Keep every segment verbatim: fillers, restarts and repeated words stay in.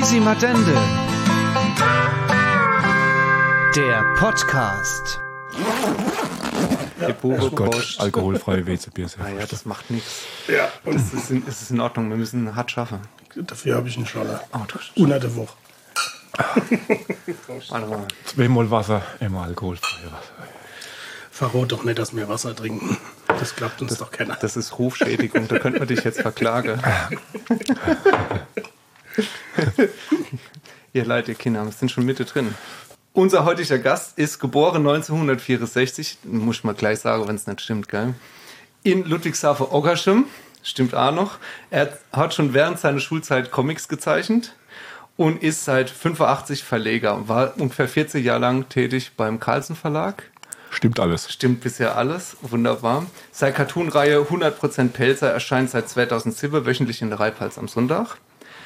Easy Madende. Der Podcast. Ja, oh Gott, alkoholfreie W C Bier. Ah ja, das macht nichts. Ja. Und es ist, in, es ist in Ordnung, wir müssen hart schaffen. Dafür habe ich einen Scholler. Oh, Unter der Woche. Warte mal. Zweimal Wasser, immer alkoholfreie Wasser. Verrot doch nicht, dass wir Wasser trinken. Das klappt uns das, doch keiner. Das ist Rufschädigung, da könnte man dich jetzt verklagen. Ihr Leid, ihr Kinder, wir sind schon mittendrin. Unser heutiger Gast ist geboren neunzehnhundertvierundsechzig, muss ich mal gleich sagen, wenn es nicht stimmt, gell? In Ludwigshafen-Oggerschem, stimmt auch noch. Er hat schon während seiner Schulzeit Comics gezeichnet und ist seit fünfundachtzig Verleger, war ungefähr vierzig Jahre lang tätig beim Carlsen Verlag. Stimmt alles. Stimmt bisher alles, wunderbar. Seine Cartoon-Reihe hundert Prozent Pelzer erscheint seit zweitausendsieben wöchentlich in der Reipals am Sonntag.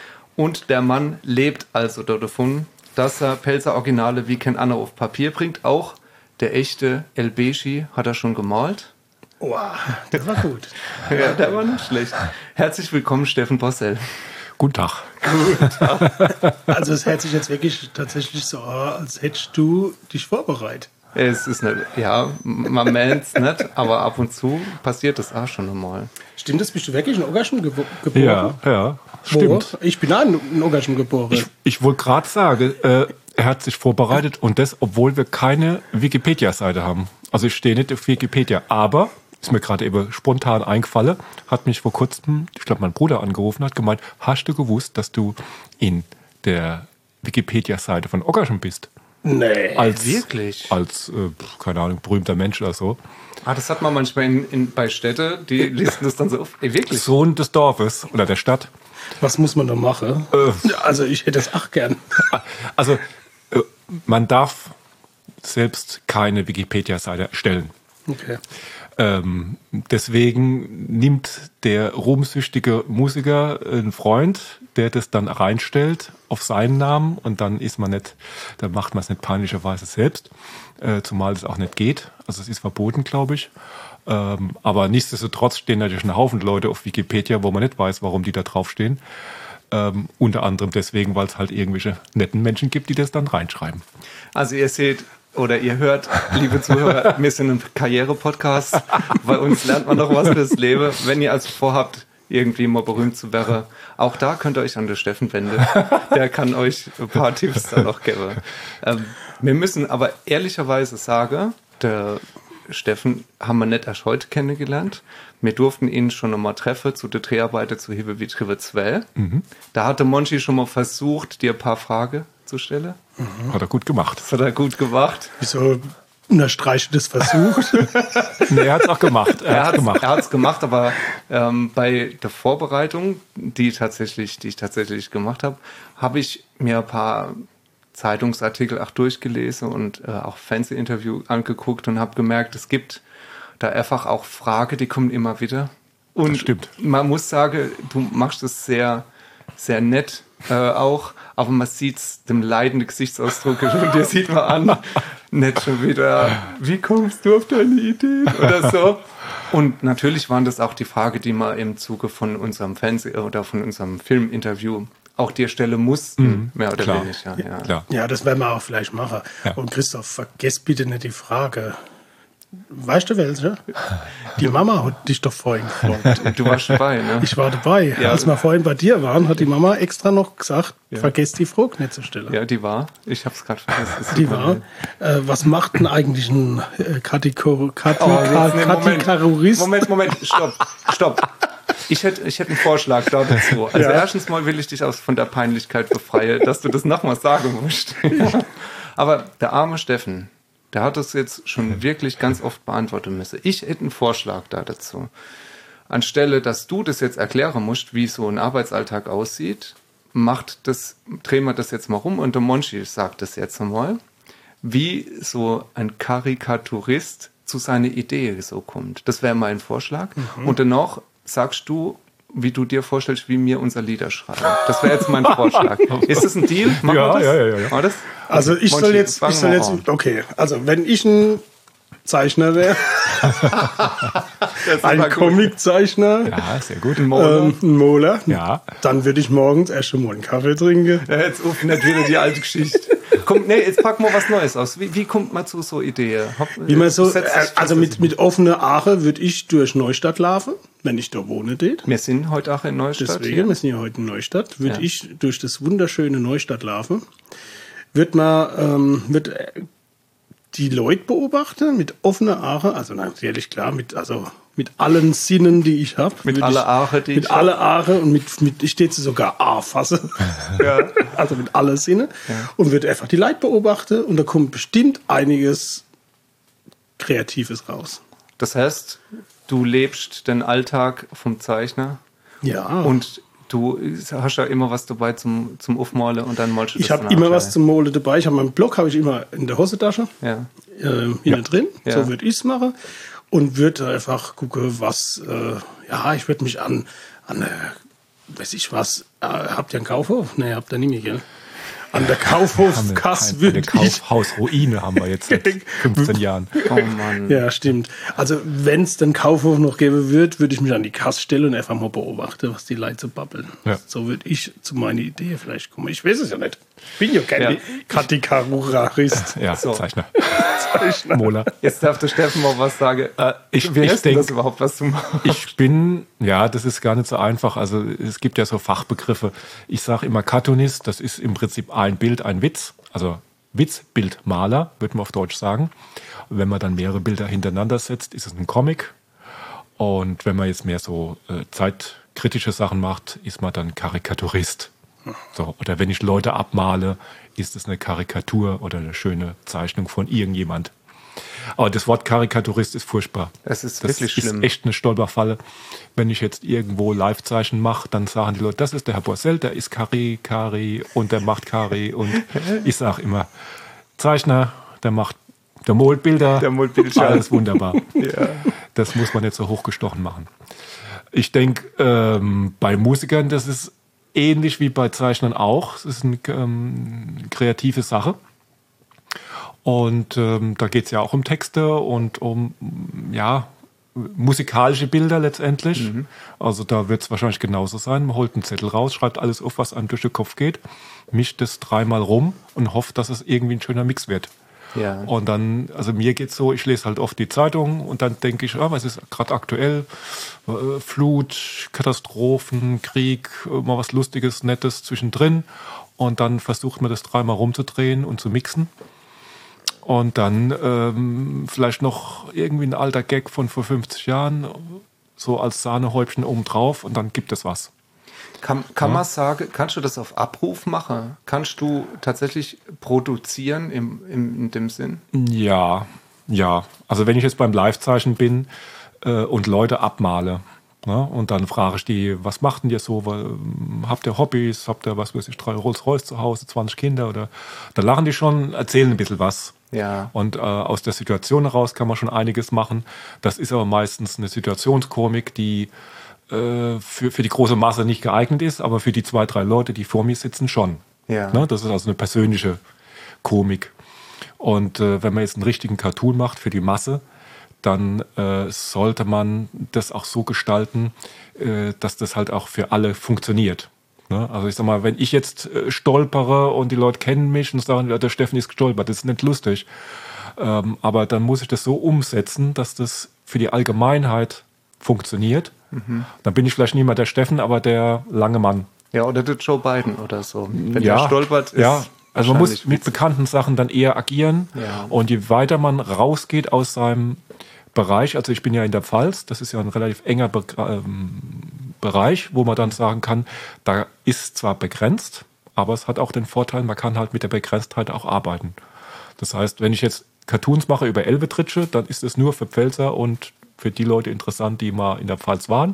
Und der Mann lebt also davon, dass er Pelzer-Originale wie kein anderer auf Papier bringt. Auch der echte El Beshi hat er schon gemalt. Wow, das war gut. Ja, der war nicht schlecht. Herzlich willkommen, Steffen Bossel. Guten Tag. Guten Tag. Also es hört sich jetzt wirklich tatsächlich so an, als hättest du dich vorbereitet. Es ist nicht, ja, man meint es nicht, aber ab und zu passiert das auch schon einmal. Stimmt das? Bist du wirklich in Oggerschem gebo- geboren? Ja, ja, stimmt. Wo? Ich bin auch in Oggerschem geboren. Ich, ich wollte gerade sagen, äh, er hat sich vorbereitet und das, obwohl wir keine Wikipedia-Seite haben. Also ich stehe nicht auf Wikipedia, aber, ist mir gerade eben spontan eingefallen, hat mich vor kurzem, ich glaube mein Bruder angerufen, hat gemeint, hast du gewusst, dass du in der Wikipedia-Seite von Oggerschem bist? Nee, als, wirklich? Als, äh, keine Ahnung, berühmter Mensch oder so. Ah, das hat man manchmal in, in, bei Städte, die listen das dann so auf. Ey, wirklich? Sohn des Dorfes oder der Stadt. was muss man da machen? Äh, Also ich hätte es auch gern. Also, äh, man darf selbst keine Wikipedia-Seite erstellen. Okay. Ähm, deswegen nimmt der ruhmsüchtige Musiker einen Freund, der das dann reinstellt auf seinen Namen und dann ist man nicht, dann macht man es nicht peinlicherweise selbst, äh, zumal es auch nicht geht. Also es ist verboten, glaube ich. Ähm, aber nichtsdestotrotz stehen natürlich ein Haufen Leute auf Wikipedia, wo man nicht weiß, warum die da draufstehen. Ähm, unter anderem deswegen, weil es halt irgendwelche netten Menschen gibt, die das dann reinschreiben. Also ihr seht, oder ihr hört, liebe Zuhörer, wir sind ein Karriere-Podcast. Bei uns lernt man doch was fürs Leben. Wenn ihr also vorhabt, irgendwie mal berühmt zu werden, auch da könnt ihr euch an den Steffen wenden. Der kann euch ein paar Tipps dann noch geben. Ähm, wir müssen aber ehrlicherweise sagen, der Steffen haben wir nicht erst heute kennengelernt. Wir durften ihn schon einmal treffen zu der Dreharbeiten zu Hiebe wie Triebe zwei. Mhm. Da hatte Monchi schon mal versucht, dir ein paar Fragen zu stellen. Mhm. Hat er gut gemacht. Das hat er gut gemacht. Wieso unterstreicht das versucht? Nee, er hat es auch gemacht. Er, Er hat's hat es gemacht. er hat's gemacht, aber ähm, bei der Vorbereitung, die, tatsächlich, die ich tatsächlich gemacht habe, habe ich mir ein paar Zeitungsartikel auch durchgelesen und äh, auch Fernsehinterview angeguckt und habe gemerkt, es gibt da einfach auch Fragen, die kommen immer wieder. Und Das stimmt. Man muss sagen, du machst es sehr, sehr nett äh, auch, aber man sieht es dem leidenden Gesichtsausdruck und dir sieht man an, nicht schon wieder, wie kommst du auf deine Idee oder so. Und natürlich waren das auch die Fragen, die wir im Zuge von unserem Fernseh- oder von unserem Filminterview auch dir stellen mussten, mhm, mehr oder klar. weniger. Ja, ja. Klar. Ja, das werden wir auch vielleicht machen. Ja. Und Christoph, vergiss bitte nicht die Frage. Weißt du welche? Die Mama hat dich doch vorhin gefragt. Du warst dabei, ne? Ich war dabei. Ja. Als wir vorhin bei dir waren, hat die Mama extra noch gesagt, Ja. vergiss die Frage nicht zu stellen. Ja, die war. Ich hab's gerade vergessen. Es Die tut mir war. leid. Äh, was macht denn eigentlich ein äh, Kategor- Kati- Oh, jetzt, Ka- nee, Moment. Kategorismus? Moment, Moment, stopp, stopp. Ich hätte, ich hätte einen Vorschlag dazu. Also Ja. erstens mal will ich dich aus von der Peinlichkeit befreien, dass du das nochmal sagen musst. Aber der arme Steffen, der hat das jetzt schon wirklich ganz oft beantworten müssen. Ich hätte einen Vorschlag da dazu. Anstelle, dass du das jetzt erklären musst, wie so ein Arbeitsalltag aussieht, macht das, drehen wir das jetzt mal rum und der Monchi sagt das jetzt mal, wie so ein Karikaturist zu seiner Idee so kommt. Das wäre mein Vorschlag. Mhm. Und danach sagst du, wie du dir vorstellst, wie wir unser Lieder schreiben. Das wäre jetzt mein Vorschlag. Ist das ein Deal? Ja, ja, ja, ja. War das? Also ich Monchi, soll jetzt, fangen ich soll wir jetzt, an. okay, also wenn ich ein Zeichner wäre. Ein Comiczeichner. Ja, sehr gut. Ein Moler. Ähm, ein Moler. Ja. Dann würde ich morgens erst schon mal einen Kaffee trinken. Ja, jetzt öffnet wieder die alte Geschichte. Komm, nee, jetzt packen wir was Neues aus. Wie, wie kommt man zu so Ideen? Wie man so, Setzt sich also fest, mit, mit offener Aare würde ich durch Neustadt laufen, wenn ich da wohne. Dort. wir sind heute auch in Neustadt. Deswegen, hier. wir sind ja heute in Neustadt, würde Ja. ich durch das wunderschöne Neustadt laufen, wird man ähm, wird die Leute beobachten mit offener Aare, also natürlich klar, mit, also mit allen Sinnen, die ich habe. Mit aller Aare, die Mit ich alle Aare und mit, mit ich stehe sogar A-Fasse. Ja. Also mit alle Sinne. Ja. Und wird einfach die Leute beobachten und da kommt bestimmt einiges Kreatives raus. Das heißt, du lebst den Alltag vom Zeichner Ja. und du hast ja immer was dabei zum, zum Aufmalen und dann malst du das ich habe dann immer auch was gleich. zum Mole dabei. Ich habe meinen Blog habe ich immer in der Hosentasche. Ja. äh, hier drin. Ja. So würde ich es machen. Und würde einfach gucken, was, äh, ja, ich würde mich an, an, äh, weiß ich was, äh, habt ihr einen Kaufhof? Nee, habt ihr nicht mehr, gell? An der Kaufhofkasse Eine würde ich. Kaufhausruine haben wir jetzt seit fünfzehn Jahren. Oh Mann. Ja, stimmt. Also, wenn es den Kaufhof noch geben würde, würde ich mich an die Kasse stellen und einfach mal beobachten, was die Leute so babbeln. Ja. So würde ich zu meiner Idee vielleicht kommen. Ich weiß es ja nicht. Bin ja kein Ja. Katekarurarist. Ja, So. Zeichner. Zeichner. Moler. Jetzt darf der Steffen mal was sagen. Äh, ich- Wie ich heißt denn das denk- überhaupt, was du machst? Ich bin, ja, das ist gar nicht so einfach. Also es gibt ja so Fachbegriffe. Ich sage immer Cartoonist, das ist im Prinzip ein Bild, ein Witz. Also Witzbildmaler, würde man auf Deutsch sagen. Wenn man dann mehrere Bilder hintereinander setzt, ist es ein Comic. Und wenn man jetzt mehr so äh, zeitkritische Sachen macht, ist man dann Karikaturist. So, oder wenn ich Leute abmale, ist es eine Karikatur oder eine schöne Zeichnung von irgendjemand. Aber das Wort Karikaturist ist furchtbar. Es ist das wirklich ist schlimm. echt eine Stolperfalle. Wenn ich jetzt irgendwo Live-Zeichen mache, dann sagen die Leute, das ist der Herr Borsell, der ist Kari, Kari und der macht Kari. Und ich sage immer, Zeichner, der macht, der malt Bilder. Der malt Bildschirm. Alles wunderbar. Ja. Das muss man nicht so hochgestochen machen. Ich denke, ähm, bei Musikern, das ist ähnlich wie bei Zeichnern auch. Es ist eine ähm, kreative Sache. Und ähm, da geht es ja auch um Texte und um ja, musikalische Bilder letztendlich. Mhm. Also da wird es wahrscheinlich genauso sein. Man holt einen Zettel raus, schreibt alles auf, was einem durch den Kopf geht, mischt es dreimal rum und hofft, dass es irgendwie ein schöner Mix wird. Ja. Und dann, also mir geht's so, ich lese halt oft die Zeitung und dann denke ich, ah, was ist gerade aktuell? Äh, Flut, Katastrophen, Krieg, äh, mal was Lustiges, Nettes zwischendrin. Und dann versucht man das dreimal rumzudrehen und zu mixen. Und dann ähm, vielleicht noch irgendwie ein alter Gag von vor fünfzig Jahren, so als Sahnehäubchen obendrauf und dann gibt es was. Kann, kann man sagen, kannst du das auf Abruf machen? Kannst du tatsächlich produzieren im, im, in dem Sinn? Ja, ja. Also wenn ich jetzt beim Live-Zeichen bin äh, und Leute abmale, ne, und dann frage ich die, was macht denn ihr so? Weil, ähm, habt ihr Hobbys? Habt ihr, was weiß ich, drei Rolls-Royce zu Hause, zwanzig Kinder? Oder da lachen die schon, erzählen ein bisschen was. Ja. Und äh, aus der Situation heraus kann man schon einiges machen. Das ist aber meistens eine Situationskomik, die äh, für, für die große Masse nicht geeignet ist, aber für die zwei, drei Leute, die vor mir sitzen, schon. Ja. Ne? Das ist also eine persönliche Komik. Und äh, wenn man jetzt einen richtigen Cartoon macht für die Masse, dann äh, sollte man das auch so gestalten, äh, dass das halt auch für alle funktioniert. Ne? Also ich sag mal, wenn ich jetzt äh, stolpere und die Leute kennen mich und sagen, ja, der Steffen ist gestolpert, das ist nicht lustig. Ähm, aber dann muss ich das so umsetzen, dass das für die Allgemeinheit funktioniert. Mhm. Dann bin ich vielleicht nicht mehr der Steffen, aber der lange Mann. Ja, oder der Joe Biden oder so. Wenn ja, der stolpert, ist ja. Also man muss wahrscheinlich mit witzig. bekannten Sachen dann eher agieren. Ja. Und je weiter man rausgeht aus seinem Bereich, also ich bin ja in der Pfalz, das ist ja ein relativ enger Be ähm, Bereich, wo man dann sagen kann, da ist zwar begrenzt, aber es hat auch den Vorteil, man kann halt mit der Begrenztheit auch arbeiten. Das heißt, wenn ich jetzt Cartoons mache über Elbetritsche, dann ist es nur für Pfälzer und für die Leute interessant, die mal in der Pfalz waren.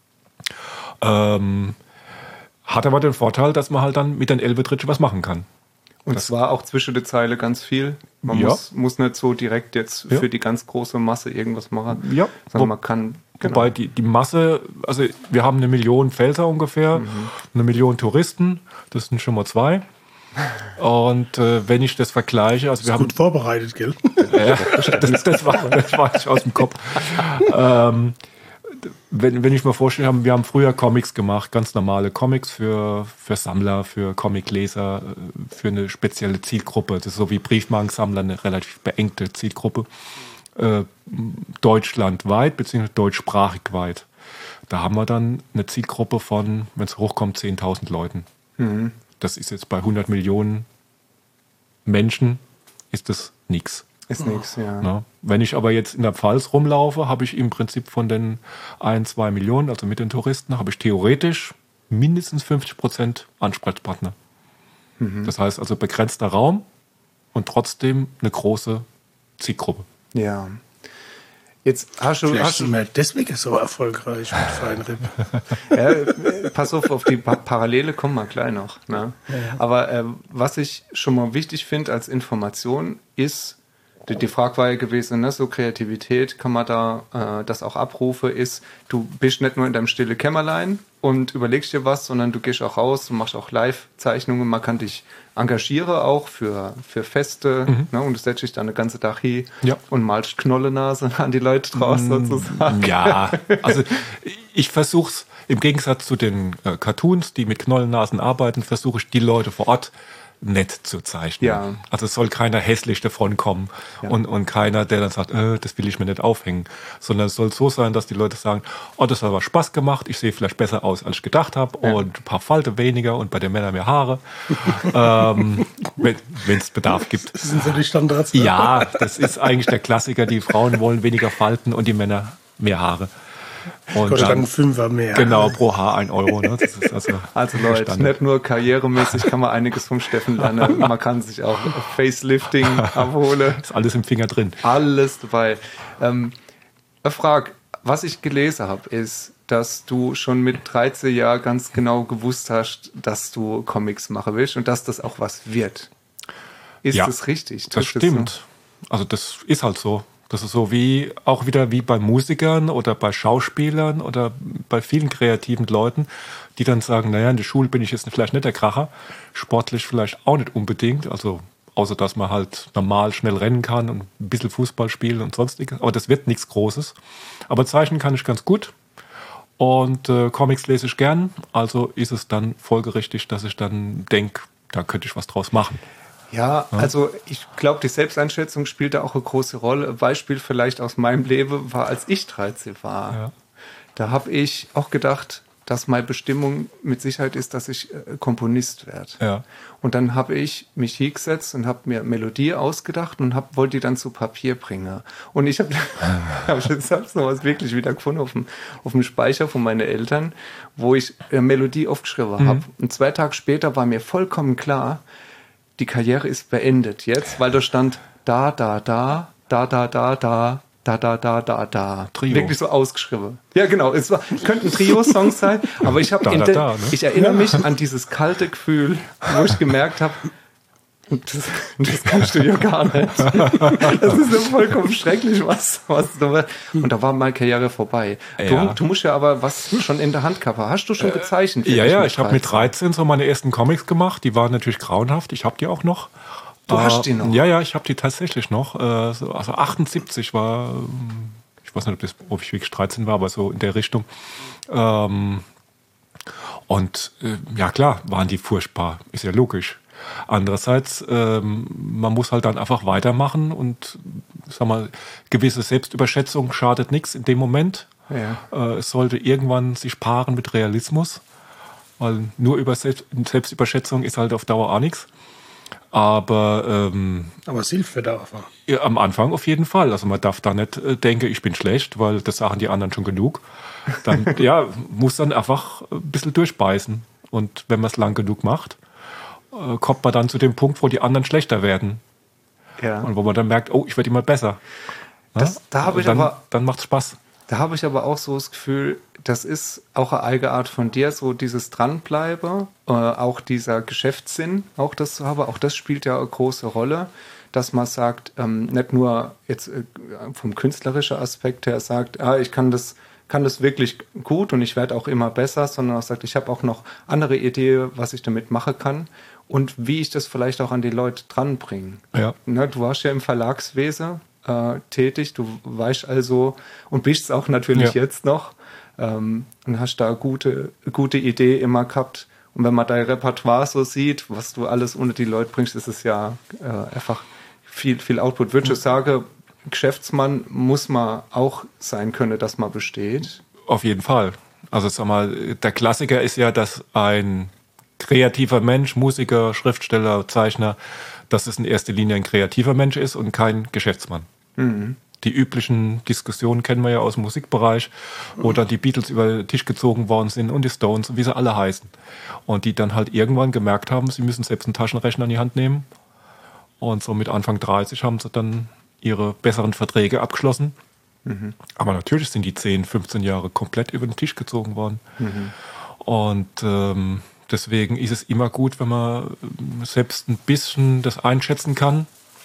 Ähm, hat aber den Vorteil, dass man halt dann mit den Elbetritsche was machen kann. Und zwar auch zwischen der Zeile ganz viel. Man Ja. muss, muss nicht so direkt jetzt Ja. für die ganz große Masse irgendwas machen, Ja. sondern Wo- man kann... genau. Wobei die, die Masse, also wir haben eine Million Pfälzer ungefähr, eine Million Touristen, das sind schon mal zwei. Und äh, wenn ich das vergleiche, also wir haben gut vorbereitet, gell? Ja, das, das, war, das war ich aus dem Kopf. ähm, wenn, wenn ich mir vorstelle, wir haben früher Comics gemacht, ganz normale Comics für, für Sammler, für Comicleser, für eine spezielle Zielgruppe. Das ist so wie Briefmarkensammler, eine relativ beengte Zielgruppe. Äh, deutschlandweit, beziehungsweise deutschsprachig weit. Da haben wir dann eine Zielgruppe von, wenn es hochkommt, zehntausend Leuten. Mhm. Das ist jetzt bei hundert Millionen Menschen, ist das nichts. Ist nichts, ja. Na, wenn ich aber jetzt in der Pfalz rumlaufe, habe ich im Prinzip von den ein, zwei Millionen, also mit den Touristen, habe ich theoretisch mindestens fünfzig Prozent Ansprechpartner. Mhm. Das heißt also begrenzter Raum und trotzdem eine große Zielgruppe. Ja. Jetzt hast du, Vielleicht hast du sind wir deswegen so erfolgreich mit Feinripp. ja, pass auf, auf die pa- Parallele kommen wir gleich noch. Ne? Ja, ja. Aber äh, was ich schon mal wichtig finde als Information ist, die, die Frage war ja gewesen, ne, so Kreativität, kann man da äh, das auch abrufen, ist, du bist nicht nur in deinem stille Kämmerlein und überlegst dir was, sondern du gehst auch raus, du machst auch Live-Zeichnungen, man kann dich engagieren auch für, für Feste, mhm. ne, und du setzt dich dann den ganzen Tag hin ja. und malst Knollennase an die Leute draus mm, sozusagen. Ja, also ich versuche es, im Gegensatz zu den äh, Cartoons, die mit Knollennasen arbeiten, versuche ich die Leute vor Ort nett zu zeichnen. Ja. Also es soll keiner hässlich davon kommen ja. und, und keiner, der dann sagt, äh, das will ich mir nicht aufhängen, sondern es soll so sein, dass die Leute sagen, oh, das hat aber Spaß gemacht, ich sehe vielleicht besser aus, als ich gedacht habe ja. und ein paar Falten weniger und bei den Männern mehr Haare, ähm, wenn es Bedarf gibt. Das sind so die Standards. Ja, das ist eigentlich der Klassiker, die Frauen wollen weniger Falten und die Männer mehr Haare. Und Kostet dann ein Fünfer mehr. Genau, pro Haar ein Euro. Ne? Das ist also also Leute, Standard. Nicht nur karrieremäßig kann man einiges vom Steffen lernen, man kann sich auch Facelifting abholen. Ist alles im Finger drin. Alles dabei. Ähm, eine Frage, was ich gelesen habe, ist, dass du schon mit dreizehn Jahren ganz genau gewusst hast, dass du Comics machen willst und dass das auch was wird. Ist ja, das richtig? Das stimmt. So? Also das ist halt so. Das ist so wie, auch wieder wie bei Musikern oder bei Schauspielern oder bei vielen kreativen Leuten, die dann sagen, naja, in der Schule bin ich jetzt vielleicht nicht der Kracher, sportlich vielleicht auch nicht unbedingt, also außer dass man halt normal schnell rennen kann und ein bisschen Fußball spielen und sonstiges, aber das wird nichts Großes. Aber zeichnen kann ich ganz gut und äh, Comics lese ich gern, also ist es dann folgerichtig, dass ich dann denke, da könnte ich was draus machen. Ja, also ich glaube, die Selbsteinschätzung spielt da auch eine große Rolle. Ein Beispiel vielleicht aus meinem Leben war, als ich dreizehn war. Ja. Da habe ich auch gedacht, dass meine Bestimmung mit Sicherheit ist, dass ich äh, Komponist werde. Ja. Und dann habe ich mich hingesetzt und habe mir Melodie ausgedacht und hab, wollte die dann zu Papier bringen. Und ich habe hab jetzt noch was wirklich wieder gefunden auf dem, auf dem Speicher von meinen Eltern, wo ich äh, Melodie aufgeschrieben mhm. habe. Und zwei Tage später war mir vollkommen klar, die Karriere ist beendet jetzt, weil da stand da, da, da, da, da, da, da, da, da, da, da, da. Trio. Wirklich so ausgeschrieben. Ja, genau. Es war, könnten Trio-Songs sein, aber ich habe, da, da, da, ne? ich erinnere mich an dieses kalte Gefühl, wo ich gemerkt habe, das, das kannst du ja gar nicht. Das ist ja vollkommen schrecklich, was, was da. Und da war meine Karriere vorbei. Ja. Du, du musst ja aber was schon in der Hand gehabt haben. Hast du schon gezeichnet? Ja, ja, ich habe mit dreizehn so meine ersten Comics gemacht. Die waren natürlich grauenhaft. Ich habe die auch noch. Du äh, hast die noch? Ja, ja, ich habe die tatsächlich noch. Äh, also achtundsiebzig war, ich weiß nicht, ob, das, ob ich wirklich dreizehn war, aber so in der Richtung. Ähm, und äh, ja, klar, waren die furchtbar. Ist ja logisch. Andererseits, ähm, man muss halt dann einfach weitermachen und sag mal, gewisse Selbstüberschätzung schadet nichts in dem Moment. Ja. Äh, es sollte irgendwann sich paaren mit Realismus, weil nur über Selbst- Selbstüberschätzung ist halt auf Dauer auch nichts. Aber, ähm, Aber es hilft für da einfach. Ja, am Anfang auf jeden Fall. Also man darf da nicht äh, denken, ich bin schlecht, weil das sagen die anderen schon genug. Dann ja, muss dann einfach ein bisschen durchbeißen. Und wenn man es lang genug macht, kommt man dann zu dem Punkt, wo die anderen schlechter werden. Ja. Und wo man dann merkt, oh, ich werde immer besser. Das, ja? Da habe ich dann, aber, dann macht's Spaß. Da habe ich aber auch so das Gefühl, das ist auch eine eigene Art von dir, so dieses Dranbleiben, äh, auch dieser Geschäftssinn, auch das zu haben, auch das spielt ja eine große Rolle, dass man sagt, ähm, nicht nur jetzt äh, vom künstlerischen Aspekt her sagt, ah, ich kann das kann das wirklich gut und ich werde auch immer besser, sondern auch sagt, ich habe auch noch andere Ideen, was ich damit machen kann und wie ich das vielleicht auch an die Leute dranbringe. Ja. Ne, du warst ja im Verlagswesen äh, tätig, du weißt also und bist es auch natürlich Ja. jetzt noch ähm, und hast da gute, gute Idee immer gehabt. Und wenn man dein Repertoire so sieht, was du alles unter die Leute bringst, ist es ja äh, einfach viel, viel Output. Würde ich sagen, Geschäftsmann muss man auch sein können, dass man besteht. Auf jeden Fall. Also sag mal, der Klassiker ist ja, dass ein kreativer Mensch, Musiker, Schriftsteller, Zeichner, dass es in erster Linie ein kreativer Mensch ist und kein Geschäftsmann. Mhm. Die üblichen Diskussionen kennen wir ja aus dem Musikbereich, wo dann die Beatles über den Tisch gezogen worden sind und die Stones, wie sie alle heißen. Und die dann halt irgendwann gemerkt haben, sie müssen selbst einen Taschenrechner in die Hand nehmen. Und so mit Anfang dreißig haben sie dann ihre besseren Verträge abgeschlossen. Mhm. Aber natürlich sind die zehn, fünfzehn Jahre komplett über den Tisch gezogen worden. Mhm. Und ähm, deswegen ist es immer gut, wenn man selbst ein bisschen das einschätzen kann.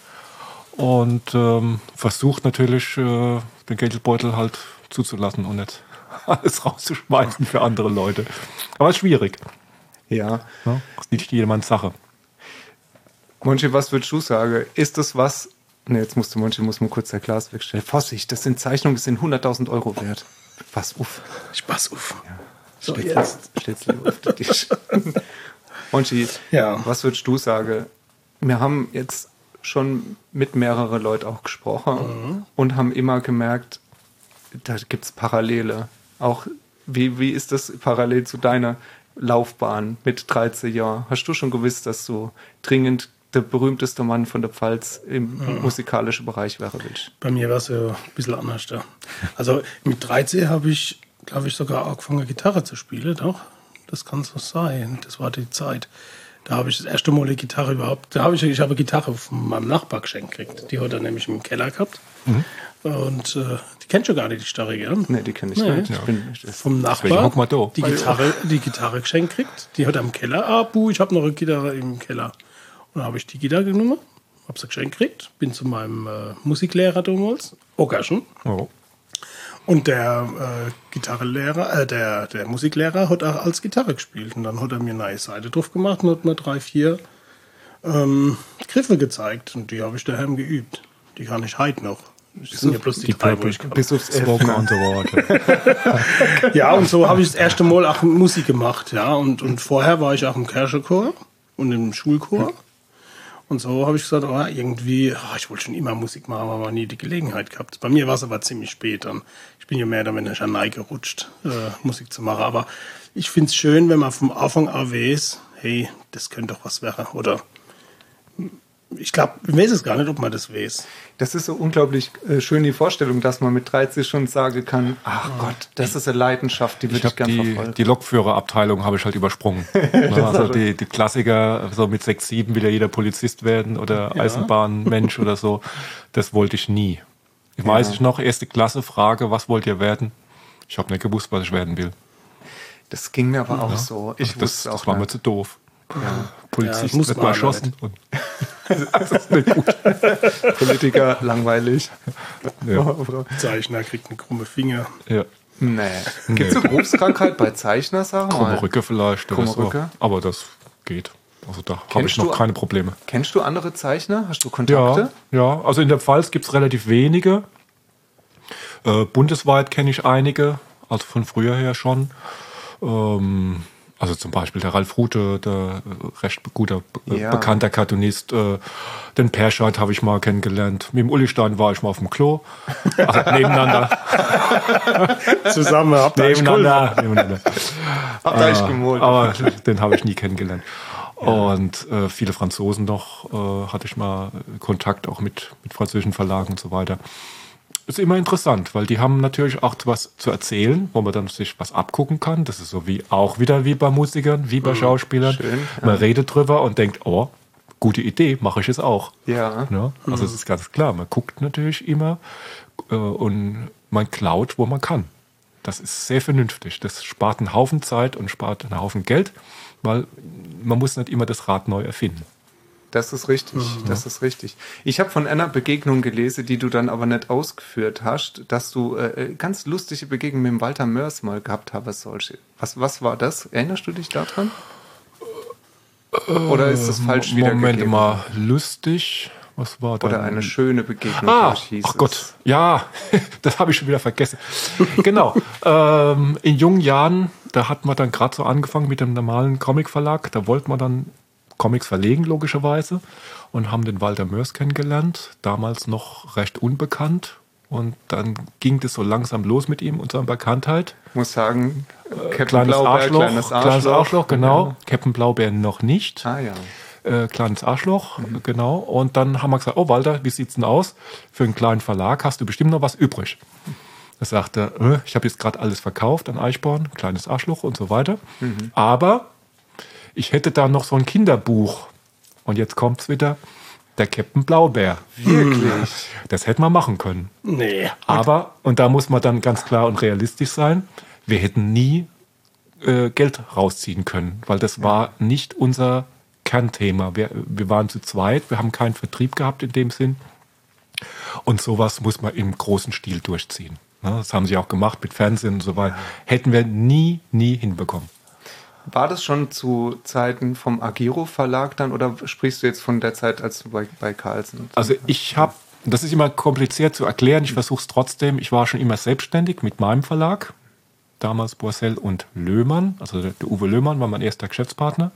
Und ähm, versucht natürlich, äh, den Geldbeutel halt zuzulassen und nicht alles rauszuschmeißen für andere Leute. Aber es ist schwierig. Ja. Ja, das ist nicht jedermanns Sache. Monchi, was würdest du sagen? Ist das was? Ne, jetzt musste Monchi muss mal kurz der Glas wegstellen. Vorsicht, das sind Zeichnungen, das sind hunderttausend Euro wert. Pass auf. Ich pass auf. Ja. So, Stell's- jetzt. stell's lieber auf den Tisch. Monchi, Ja. was würdest du sagen? Wir haben jetzt schon mit mehreren Leuten auch gesprochen Mhm. und haben immer gemerkt, da gibt es Parallele. Auch wie, wie ist das parallel zu deiner Laufbahn mit dreizehn Jahren? Hast du schon gewusst, dass du dringend der berühmteste Mann von der Pfalz im Mhm. musikalischen Bereich wäre willst? Bei mir war es ja ein bisschen anders da. Also mit dreizehn habe ich, glaube ich, sogar angefangen, Gitarre zu spielen. Doch, das kann so sein. Das war die Zeit. Da habe ich das erste Mal eine Gitarre überhaupt. Da habe ich, ich habe eine Gitarre von meinem Nachbar geschenkt gekriegt. Die hat er nämlich im Keller gehabt. Mhm. Und äh, die kennst du gar nicht, die Starre, gell? Nee, die kenne ich Nee. nicht. Ich bin, ich, Vom Deswegen Nachbar hock mal da. die Gitarre, die Gitarre geschenkt kriegt. Die hat er im Keller. Ah, buh, ich habe noch eine Gitarre im Keller. Und dann habe ich die Gitarre genommen, habe sie geschenkt gekriegt, bin zu meinem äh, Musiklehrer damals, Ockerschen. Oh. Und der äh, Gitarrenlehrer, äh, der, der Musiklehrer hat auch als Gitarre gespielt. Und dann hat er mir eine neue Seite drauf gemacht und hat mir drei, vier ähm, Griffe gezeigt. Und die habe ich daheim geübt. Die kann ich heute noch. Das sind ja bloß die, Die drei, wo Purple ich kann. bis aufs Smoker und so weiter. Ja, und so habe ich das erste Mal auch Musik gemacht. Ja, und, und vorher war ich auch im Kirchenchor und im Schulchor. Und so habe ich gesagt, oh, irgendwie, oh, ich wollte schon immer Musik machen, aber nie die Gelegenheit gehabt. Bei mir war es aber ziemlich spät dann. Ich bin ja mehr oder weniger an gerutscht, äh, Musik zu machen. Aber ich finde es schön, wenn man vom Anfang an weiß, hey, das könnte doch was werden. Oder ich glaube, ich weiß es gar nicht, ob man das weiß. Das ist so unglaublich äh, schön, die Vorstellung, dass man mit dreizehn schon sagen kann, ach Gott, das ist eine Leidenschaft, die Ich würde ich habe gerne die, verfolgen. die Lokführerabteilung habe ich halt übersprungen. Ne, also die, die Klassiker, so mit sechs, sieben will ja jeder Polizist werden oder Ja. Eisenbahnmensch oder so. Das wollte ich nie. Ich weiß ich noch, erste Klasse, Frage, was wollt ihr werden? Ich habe nicht gewusst, was ich werden will. Das ging mir aber auch so. Ich Also das, wusste auch das war mir nicht. zu doof. Ja, Polizist das muss wird man mal aber erschossen. Und, Politiker, langweilig. ja, Zeichner kriegt eine krumme Finger. ja. Nee. Gibt es eine Berufskrankheit bei Zeichner, sag Krumme mal? Rücke vielleicht. Oder Krumme so. Rücke? Aber das geht. Also da habe Kennst ich noch du- keine Probleme. Kennst du andere Zeichner? Hast du Kontakte? Ja, ja, also in der Pfalz gibt es relativ wenige. Äh, bundesweit kenne ich einige, also von früher her schon. Ähm, also zum Beispiel der Ralf Rute, der äh, recht guter, äh, Ja. bekannter Cartoonist. Äh, den Perscheid habe ich mal kennengelernt. Mit dem Ullistein war ich mal auf dem Klo. Also nebeneinander. Zusammen habt ihr euch geholfen. nebeneinander. nebeneinander. Habt ihr euch gemalt? Aber den habe ich nie kennengelernt. Und äh, viele Franzosen noch äh, hatte ich mal Kontakt auch mit, mit französischen Verlagen und so weiter. Ist immer interessant, weil die haben natürlich auch was zu erzählen, wo man dann sich was abgucken kann. Das ist so wie auch wieder wie bei Musikern, wie bei Schauspielern. schön, ja. Man redet drüber und denkt, oh, gute Idee, mache ich es auch. Ja. Ja, also es ist ganz klar, man guckt natürlich immer äh, und man klaut, wo man kann. Das ist sehr vernünftig. Das spart einen Haufen Zeit und spart einen Haufen Geld, weil man muss nicht immer das Rad neu erfinden. Das ist richtig, mhm. das ist richtig. Ich habe von einer Begegnung gelesen, die du dann aber nicht ausgeführt hast, dass du äh, ganz lustige Begegnungen mit dem Walter Mörs mal gehabt hast. Solche. Was, was war das? Erinnerst du dich daran? Oder ist das falsch wiedergegeben? Moment mal, lustig. Was war das? Oder eine schöne Begegnung. Ah, hieß ach Gott, ja, das habe ich schon wieder vergessen. Genau, ähm, in jungen Jahren, da hat man dann gerade so angefangen mit dem normalen Comicverlag. Da wollte man dann Comics verlegen, logischerweise. Und haben den Walter Mörs kennengelernt. Damals noch recht unbekannt. Und dann ging das so langsam los mit ihm und seiner Bekanntheit. Ich muss sagen, Captain kleines Blaubeer, Arschloch, kleines Arschloch. Kleines Arschloch, genau. Ja. Captain Blaubeer noch nicht. Ah ja. Äh, kleines Arschloch, mhm. genau. Und dann haben wir gesagt, oh Walter, wie sieht's denn aus? Für einen kleinen Verlag hast du bestimmt noch was übrig. Er sagte, äh, ich habe jetzt gerade alles verkauft an Eichborn, kleines Arschloch und so weiter. Mhm. Aber ich hätte da noch so ein Kinderbuch. Und jetzt kommt's wieder, der Captain Blaubeer. Wirklich? Das hätte man machen können. Nee. Aber, und da muss man dann ganz klar und realistisch sein, wir hätten nie äh, Geld rausziehen können, weil das war nicht unser Kernthema. Wir, wir waren zu zweit, wir haben keinen Vertrieb gehabt in dem Sinn. Und sowas muss man im großen Stil durchziehen. Das haben sie auch gemacht mit Fernsehen und so weiter. Hätten wir nie, nie hinbekommen. War das schon zu Zeiten vom Agiro Verlag dann oder sprichst du jetzt von der Zeit, als du bei, bei Carlsen? Also ich habe, das ist immer kompliziert zu erklären, ich versuche es trotzdem. Ich war schon immer selbstständig mit meinem Verlag. Damals Boissel und Löhmann, also der, der Uwe Löhmann war mein erster Geschäftspartner.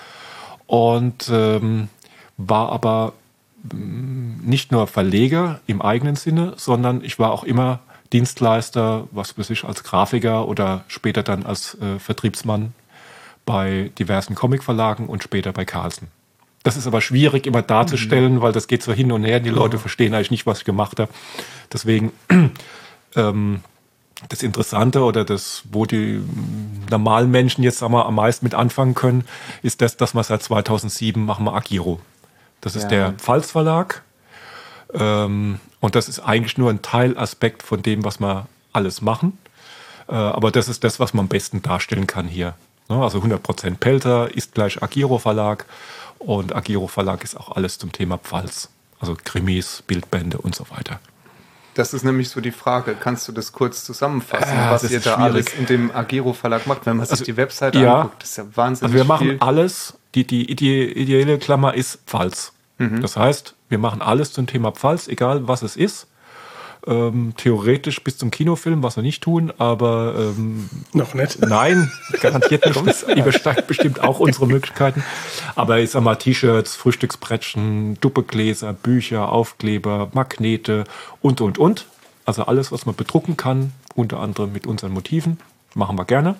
Und ähm, war aber ähm, nicht nur Verleger im eigenen Sinne, sondern ich war auch immer Dienstleister, was weiß ich, als Grafiker oder später dann als äh, Vertriebsmann bei diversen Comicverlagen und später bei Carlsen. Das ist aber schwierig immer darzustellen, mhm. weil das geht so hin und her. Die Leute verstehen eigentlich nicht, was ich gemacht habe. Deswegen ähm, das Interessante oder das, wo die normalen Menschen jetzt sagen wir, am meisten mit anfangen können, ist das, dass wir seit zweitausendsieben machen wir Agiro. Das ist ja. der Pfalz Verlag. Ähm, und das ist eigentlich nur ein Teilaspekt von dem, was wir alles machen. Äh, aber das ist das, was man am besten darstellen kann hier. Ne? Also hundert Prozent Pelter ist gleich Agiro Verlag. Und Agiro Verlag ist auch alles zum Thema Pfalz. Also Krimis, Bildbände und so weiter. Das ist nämlich so die Frage. Kannst du das kurz zusammenfassen, ja, was ihr da schwierig. alles in dem Agiro Verlag macht? Wenn man sich also, die Webseite ja, anguckt, das ist ja wahnsinnig Also wir machen viel. alles, die, die ideelle Klammer ist Pfalz. Mhm. Das heißt, wir machen alles zum Thema Pfalz, egal was es ist. Ähm, theoretisch bis zum Kinofilm, was wir nicht tun, aber ähm, noch nicht. Nein, garantiert nicht. Das übersteigt bestimmt auch unsere Möglichkeiten. Aber ich sag mal, T-Shirts, Frühstücksbrettchen, Duppegläser, Bücher, Aufkleber, Magnete und, und, und. Also alles, was man bedrucken kann, unter anderem mit unseren Motiven, machen wir gerne.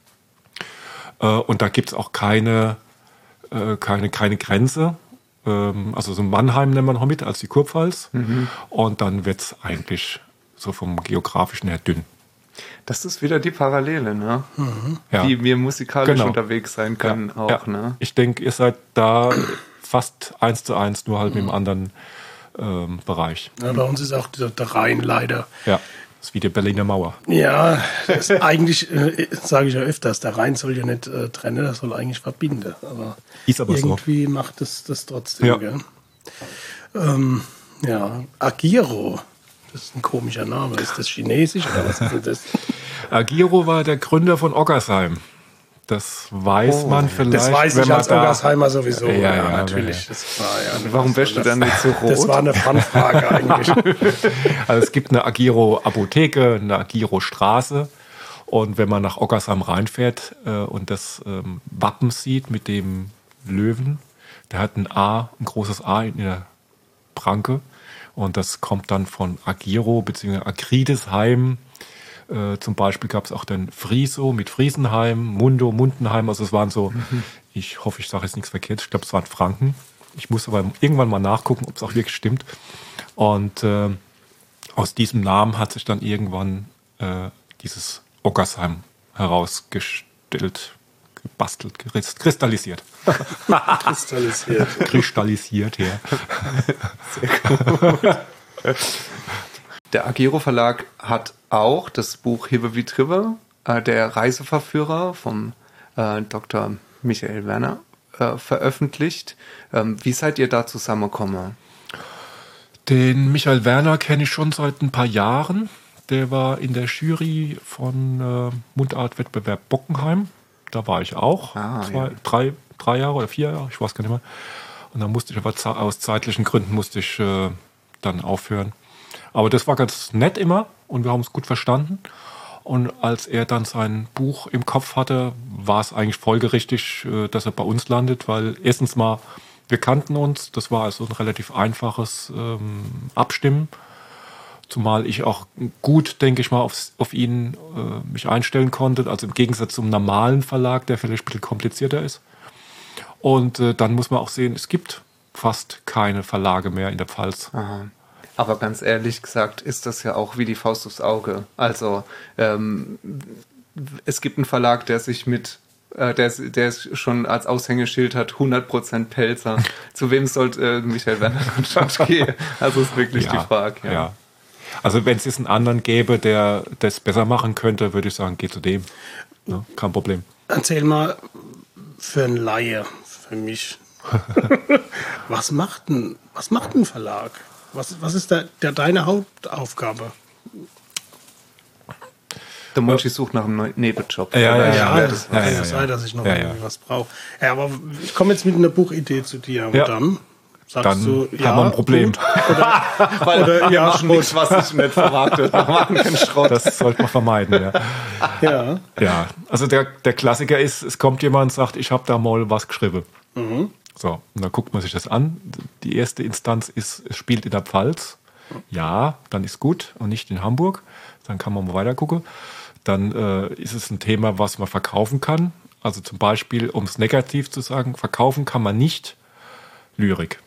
Äh, und da gibt es auch keine, äh, keine, keine Grenze. Also so Mannheim nehmen wir noch mit als die Kurpfalz. Mhm. Und dann wird es eigentlich so vom Geografischen her dünn. Das ist wieder die Parallele, ne? Mhm. Ja. Wie wir musikalisch genau. unterwegs sein können ja. auch, ja. ne? Ich denke, ihr seid da fast eins zu eins, nur halt mhm. mit einem anderen ähm, Bereich. Ja, bei uns ist auch der, der Rhein leider. Ja. Das ist wie die Berliner Mauer. Ja, das eigentlich äh, sage ich ja öfters, der Rhein soll ja nicht äh, trennen, das soll eigentlich verbinden. Aber, ist aber irgendwie so. macht es das trotzdem. Ja. Gell? Ähm, ja, Agiro, das ist ein komischer Name. Ist das chinesisch oder was ist denn das? Agiro war der Gründer von Oggersheim. Das weiß oh, man vielleicht. Das weiß ich als Oggersheimer sowieso. Ja, ja, ja, ja natürlich. Ja. Das war, ja, Warum wäschst du dann nicht so rot? Das war eine Fun-Frage eigentlich. Also es gibt eine Agiro-Apotheke, eine Agiro-Straße. Und wenn man nach Oggersheim reinfährt äh, und das ähm, Wappen sieht mit dem Löwen, der hat ein A, ein großes A in der Pranke. Und das kommt dann von Agiro bzw. Agridesheim. Äh, zum Beispiel gab es auch den Frieso mit Friesenheim, Mundo, Mundenheim. Also es waren so, mhm. ich hoffe, ich sage jetzt nichts verkehrt, ich glaube, es waren Franken. Ich muss aber irgendwann mal nachgucken, ob es auch wirklich stimmt. Und äh, aus diesem Namen hat sich dann irgendwann äh, dieses Oggersheim herausgestellt, gebastelt, kristallisiert. Kristallisiert. Kristallisiert, ja. Sehr gut. Der Agiro Verlag hat auch das Buch Hibbe wie Tribbe, äh, der Reiseverführer vom äh, Doktor Michael Werner, äh, veröffentlicht. Ähm, wie seid ihr da zusammengekommen? Den Michael Werner kenne ich schon seit ein paar Jahren. Der war in der Jury von äh, Mundartwettbewerb Bockenheim. Da war ich auch. Ah, Zwei, ja. drei, drei Jahre oder vier Jahre, ich weiß gar nicht mehr. Und dann musste ich aber ze- aus zeitlichen Gründen musste ich äh, dann aufhören. Aber das war ganz nett immer und wir haben es gut verstanden. Und als er dann sein Buch im Kopf hatte, war es eigentlich folgerichtig, äh, dass er bei uns landet, weil erstens mal, wir kannten uns, das war also ein relativ einfaches ähm, Abstimmen. Zumal ich auch gut, denke ich mal, auf, auf ihn äh, mich einstellen konnte. Also im Gegensatz zum normalen Verlag, der vielleicht ein bisschen komplizierter ist. Und äh, dann muss man auch sehen, es gibt fast keine Verlage mehr in der Pfalz. Aha. Aber ganz ehrlich gesagt ist das ja auch wie die Faust aufs Auge. Also ähm, es gibt einen Verlag, der sich mit, äh, der, der es schon als Aushängeschild hat, hundert Prozent Pelzer. Zu wem sollte äh, Michael Werner dann gehen? Also ist wirklich Ja, die Frage. Ja. ja. Also wenn es jetzt einen anderen gäbe, der das besser machen könnte, würde ich sagen, geh zu dem. Ja, kein Problem. Erzähl mal für einen Laie, für mich, was macht ein, was macht ein Verlag? Was, was ist da, der, deine Hauptaufgabe? Der Monchi sucht nach einem neuen Nebenjob. Ja, ja, Vielleicht ja. wäre das kann ja, ja, ja, sein, ja. dass ich noch Ja, irgendwie ja. was brauche. Ja, aber ich komme jetzt mit einer Buchidee zu dir. Und Ja. dann sagst Dann du, haben ja, wir ein Problem. gut. Oder, Weil oder wir ja, machen nichts, was sich nicht vermarktet. Wir machen keinen Schrott. Das sollte man vermeiden, ja. ja. Ja, also der, der Klassiker ist, es kommt jemand und sagt, ich habe da mal was geschrieben. So, und dann guckt man sich das an. Die erste Instanz ist, es spielt in der Pfalz. Ja, dann ist gut und nicht in Hamburg. Dann kann man mal weiter gucken. Dann äh, ist es ein Thema, was man verkaufen kann. Also zum Beispiel, um es negativ zu sagen, verkaufen kann man nicht Lyrik.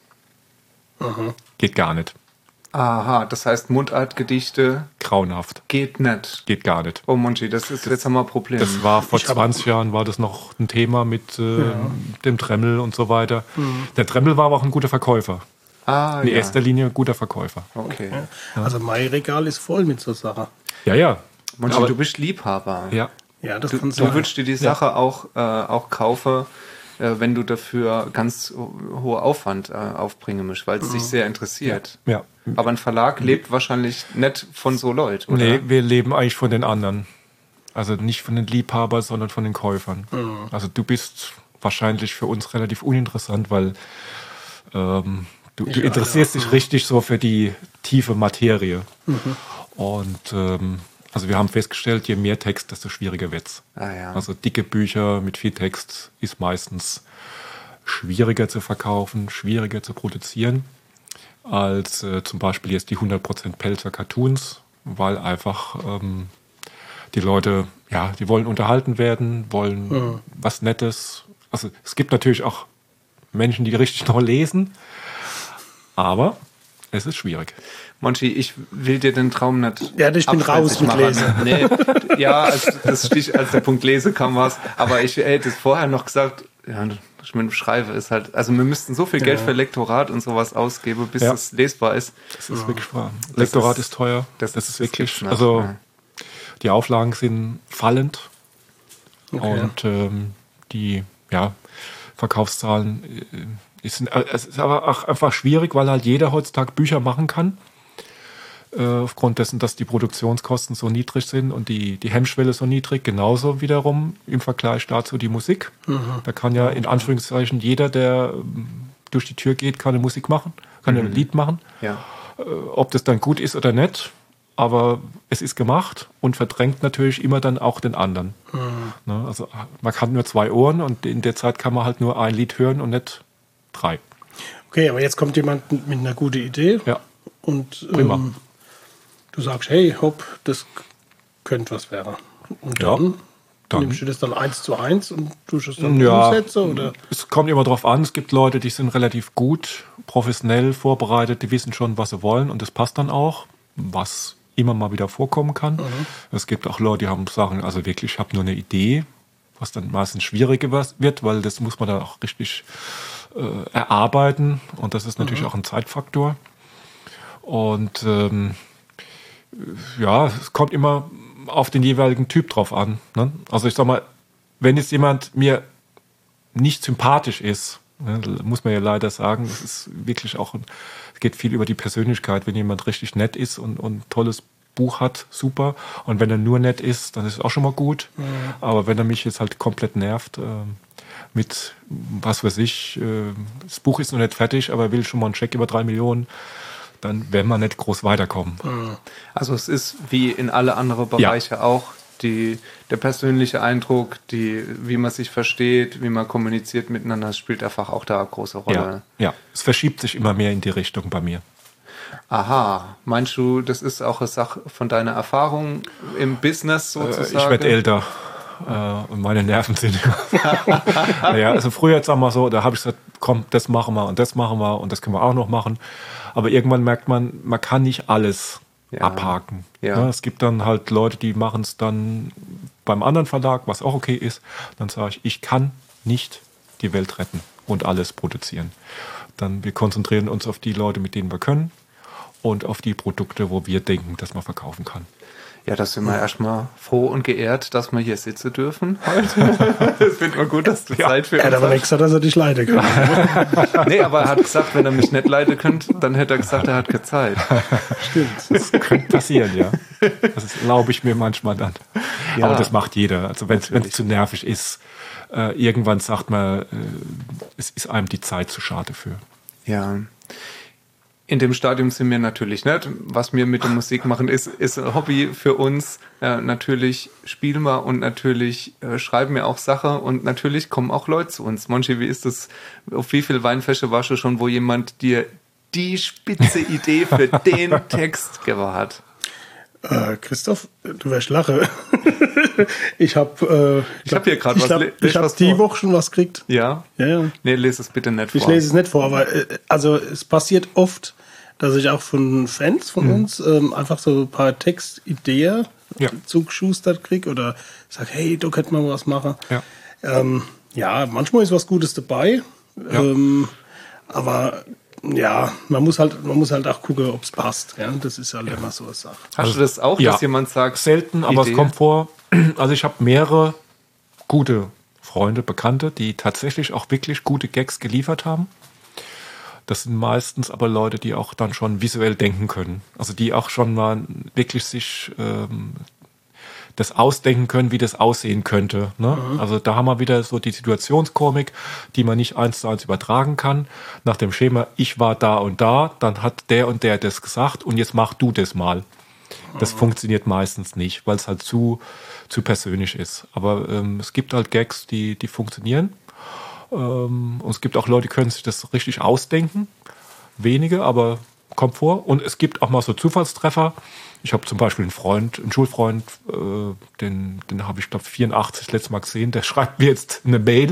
Geht gar nicht. Aha, das heißt Mundartgedichte Grauenhaft. geht nicht. Geht gar nicht. Oh Monchi, das ist jetzt haben wir ein Problem. Das war vor Ich hab- zwanzig Jahren, war das noch ein Thema mit äh, dem Dremmel und so weiter. Der Dremmel war aber auch ein guter Verkäufer. ah, In ja. erster Linie ein guter Verkäufer. Okay. Also mein Regal ist voll mit so Sachen. Ja, ja. Monchi, Aber- du bist Liebhaber. Ja, Ja, das Du, kann du sein. würdest dir die Sache auch, äh, auch kaufen, äh, wenn du dafür ganz ho- hohe Aufwand äh, aufbringen musst, weil es dich sehr interessiert. ja. Aber ein Verlag lebt wahrscheinlich nicht von so Leuten, oder? Nee, wir leben eigentlich von den anderen. Also nicht von den Liebhabern, sondern von den Käufern. Also du bist wahrscheinlich für uns relativ uninteressant, weil ähm, du, du Ich- interessierst ja. dich richtig so für die tiefe Materie. Und ähm, also wir haben festgestellt, je mehr Text, desto schwieriger wird's. Ah, ja. Also dicke Bücher mit viel Text ist meistens schwieriger zu verkaufen, schwieriger zu produzieren als äh, zum Beispiel jetzt die hundert Prozent Pelzer Cartoons, weil einfach ähm, die Leute, ja, die wollen unterhalten werden, wollen was Nettes. Also es gibt natürlich auch Menschen, die richtig noch lesen, aber es ist schwierig. Monchi, ich will dir den Traum nicht. Ja, ich bin raus abspenstig mit machen. Lesen. Nee, ja, als, das Stich, als der Punkt Lese kam was. Aber ich hätte es vorher noch gesagt, ja, ich mit dem Schreiben ist halt, also wir müssten so viel Geld für Lektorat und sowas ausgeben, bis Ja. es lesbar ist. Das ist wirklich wahr. Lektorat ist- ist, teuer. das Das, ist- ist das wirklich, gibt's nicht, also ja. die Auflagen sind fallend Okay. und ähm, die ja, Verkaufszahlen äh, ist, äh, es ist aber auch einfach schwierig, weil halt jeder heutzutage Bücher machen kann. Äh, aufgrund dessen, dass die Produktionskosten so niedrig sind und die, die Hemmschwelle so niedrig, genauso wiederum im Vergleich dazu die Musik. Da kann ja in Anführungszeichen jeder, der ähm, durch die Tür geht, kann eine Musik machen, kann ein Lied machen. Ja. Ob das dann gut ist oder nicht, aber es ist gemacht und verdrängt natürlich immer dann auch den anderen. Ne, also man kann nur zwei Ohren und in der Zeit kann man halt nur ein Lied hören und nicht drei. Okay, aber jetzt kommt jemand mit einer guten Idee Ja. und Prima. ähm, du sagst, hey, hopp, das könnte was werden. Und Ja, dann, dann- nimmst du das dann eins zu eins und tust es dann Ja, umsetzen? Oder? es kommt immer drauf an. Es gibt Leute, die sind relativ gut, professionell vorbereitet, die wissen schon, was sie wollen und das passt dann auch, was immer mal wieder vorkommen kann. Es gibt auch Leute, die haben sagen, also wirklich, ich habe nur eine Idee, was dann meistens schwieriger wird, weil das muss man dann auch richtig äh, erarbeiten und das ist natürlich auch ein Zeitfaktor. Und ähm, ja, es kommt immer auf den jeweiligen Typ drauf an. Ne? Also ich sag mal, wenn jetzt jemand mir nicht sympathisch ist, ne, muss man ja leider sagen, es ist wirklich auch, ein, es geht viel über die Persönlichkeit. Wenn jemand richtig nett ist und, und ein tolles Buch hat, super. Und wenn er nur nett ist, dann ist es auch schon mal gut. Mhm. Aber wenn er mich jetzt halt komplett nervt, äh, mit, was weiß ich, äh, das Buch ist noch nicht fertig, aber er will schon mal einen Scheck über drei Millionen, dann werden wir nicht groß weiterkommen. Also es ist wie in alle anderen Bereiche ja. auch die, der persönliche Eindruck, die, wie man sich versteht, wie man kommuniziert miteinander, spielt einfach auch da eine große Rolle. Ja, ja, es verschiebt sich immer mehr in die Richtung bei mir. Aha, meinst du, das ist auch eine Sache von deiner Erfahrung im Business sozusagen? Ich werde älter. Äh, und meine Nerven sind. Naja, also früher, sagen wir so, da habe ich gesagt, komm, das machen wir und das machen wir und das können wir auch noch machen. Aber irgendwann merkt man, man kann nicht alles ja. abhaken. Ja. Ja, es gibt dann halt Leute, die machen es dann beim anderen Verlag, was auch okay ist. Dann sage ich, ich kann nicht die Welt retten und alles produzieren. Dann wir konzentrieren uns auf die Leute, mit denen wir können und auf die Produkte, wo wir denken, dass man verkaufen kann. Ja, da sind wir ja. erstmal froh und geehrt, dass wir hier sitzen dürfen heute. Das findet man gut, dass du ja. Zeit für uns hast. Er hat aber nicht gesagt, dass er dich leiden kann. Nee, aber er hat gesagt, wenn er mich nicht leiden könnte, dann hätte er gesagt, er hat keine Zeit. Stimmt. Das könnte passieren, ja. Das erlaube ich mir manchmal dann. Ja. Aber das macht jeder. Also wenn es zu nervig ist, äh, irgendwann sagt man, äh, es ist einem die Zeit zu schade für. Ja. In dem Stadium sind wir natürlich nicht. Was wir mit der Musik machen, ist, ist ein Hobby für uns. Äh, natürlich spielen wir und natürlich äh, schreiben wir auch Sachen und natürlich kommen auch Leute zu uns. Monchi, wie ist das? Auf wie viel Weinfäsche warst du schon, wo jemand dir die spitze Idee für den Text gewahrt? Äh, Christoph, du wirst lachen. ich habe äh, ich habe hier gerade was. Ich, ich habe die Woche schon was gekriegt. Ja? Ja, ja. Nee, lese es bitte nicht vor. Ich lese es nicht vor, aber äh, also es passiert oft, dass ich auch von Fans von mhm. uns ähm, einfach so ein paar Textideen ja. zugeschustert kriege oder sage, hey, da könnte man was machen. Ja. Ähm, ja, manchmal ist was Gutes dabei, ja. ähm, aber ja, man muss halt, man muss halt auch gucken, ob es passt. Ja? Das ist halt ja. immer so eine Sache. Hast also, du das auch, ja. dass jemand sagt? Selten, aber Idee? Es kommt vor. Also ich habe mehrere gute Freunde, Bekannte, die tatsächlich auch wirklich gute Gags geliefert haben. Das sind meistens aber Leute, die auch dann schon visuell denken können. Also die auch schon mal wirklich sich ähm, das ausdenken können, wie das aussehen könnte. Ne? Mhm. Also da haben wir wieder so die Situationskomik, die man nicht eins zu eins übertragen kann. Nach dem Schema, ich war da und da, dann hat der und der das gesagt und jetzt mach du das mal. Das mhm. funktioniert meistens nicht, weil es halt zu, zu persönlich ist. Aber ähm, es gibt halt Gags, die, die funktionieren. Ähm, und es gibt auch Leute, die können sich das richtig ausdenken. Wenige, aber kommt vor. Und es gibt auch mal so Zufallstreffer. Ich habe zum Beispiel einen Freund, einen Schulfreund, äh, den, den habe ich, glaube vierundachtzig das letzte Mal gesehen, der schreibt mir jetzt eine Mail.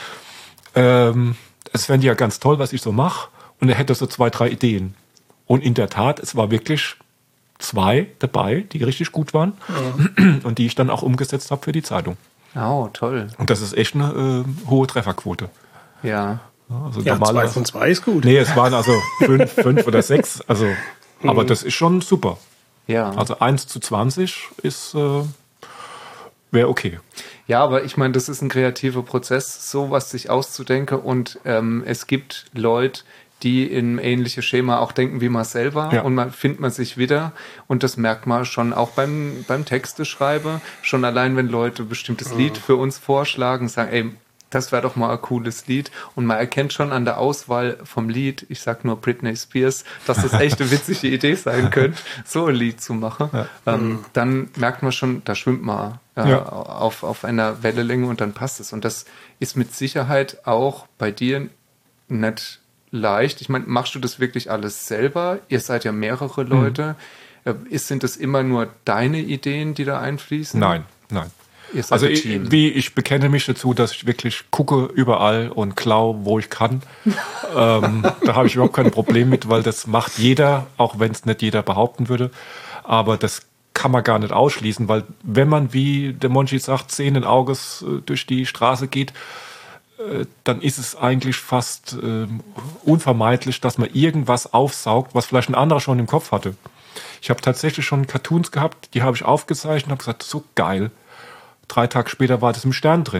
Ähm, es fände ja ganz toll, was ich so mache. Und er hätte so zwei, drei Ideen. Und in der Tat, es war wirklich zwei dabei, die richtig gut waren. Ja. Und die ich dann auch umgesetzt habe für die Zeitung. Oh, toll. Und das ist echt eine äh, hohe Trefferquote. Ja. Also ja, zwei von zwei ist gut. Nee, es waren also fünf, fünf oder sechs. Also, mhm. Aber das ist schon super. Ja. Also eins zu zwanzig ist, äh, wäre okay. Ja, aber ich meine, das ist ein kreativer Prozess, sowas sich auszudenken. Und ähm, es gibt Leute, die in ähnliches Schema auch denken wie man selber. Ja. Und man findet man sich wieder. Und das merkt man schon auch beim, beim Texteschreiben. Schon allein, wenn Leute ein bestimmtes mhm. Lied für uns vorschlagen, sagen, ey, das wäre doch mal ein cooles Lied. Und man erkennt schon an der Auswahl vom Lied, ich sag nur Britney Spears, dass das echt eine witzige Idee sein könnte, so ein Lied zu machen. Ja. Ähm, dann merkt man schon, da schwimmt man äh, ja. auf, auf einer Wellenlänge und dann passt es. Und das ist mit Sicherheit auch bei dir nicht leicht. Ich meine, machst du das wirklich alles selber? Ihr seid ja mehrere Leute. Mhm. Ist, sind das immer nur deine Ideen, die da einfließen? Nein, nein. Also ich, wie ich bekenne mich dazu, dass ich wirklich gucke überall und klaue, wo ich kann. ähm, da habe ich überhaupt kein Problem mit, weil das macht jeder, auch wenn es nicht jeder behaupten würde. Aber das kann man gar nicht ausschließen, weil wenn man, wie der Monchi sagt, sehenden Auges äh, durch die Straße geht, äh, dann ist es eigentlich fast äh, unvermeidlich, dass man irgendwas aufsaugt, was vielleicht ein anderer schon im Kopf hatte. Ich habe tatsächlich schon Cartoons gehabt, die habe ich aufgezeichnet und habe gesagt, so geil. Drei Tage später war das im Stern drin.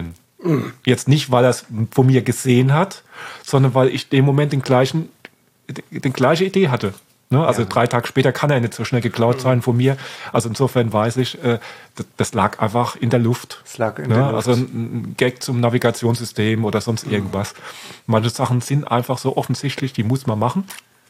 Mhm. Jetzt nicht, weil er es von mir gesehen hat, sondern weil ich dem Moment den gleichen, die gleiche Idee hatte. Ne? Also ja. drei Tage später kann er nicht so schnell geklaut sein von mir. Also insofern weiß ich, äh, das, das lag einfach in der Luft. Das lag in ne? der Luft. Also ein Gag zum Navigationssystem oder sonst irgendwas. Manche Sachen sind einfach so offensichtlich, die muss man machen.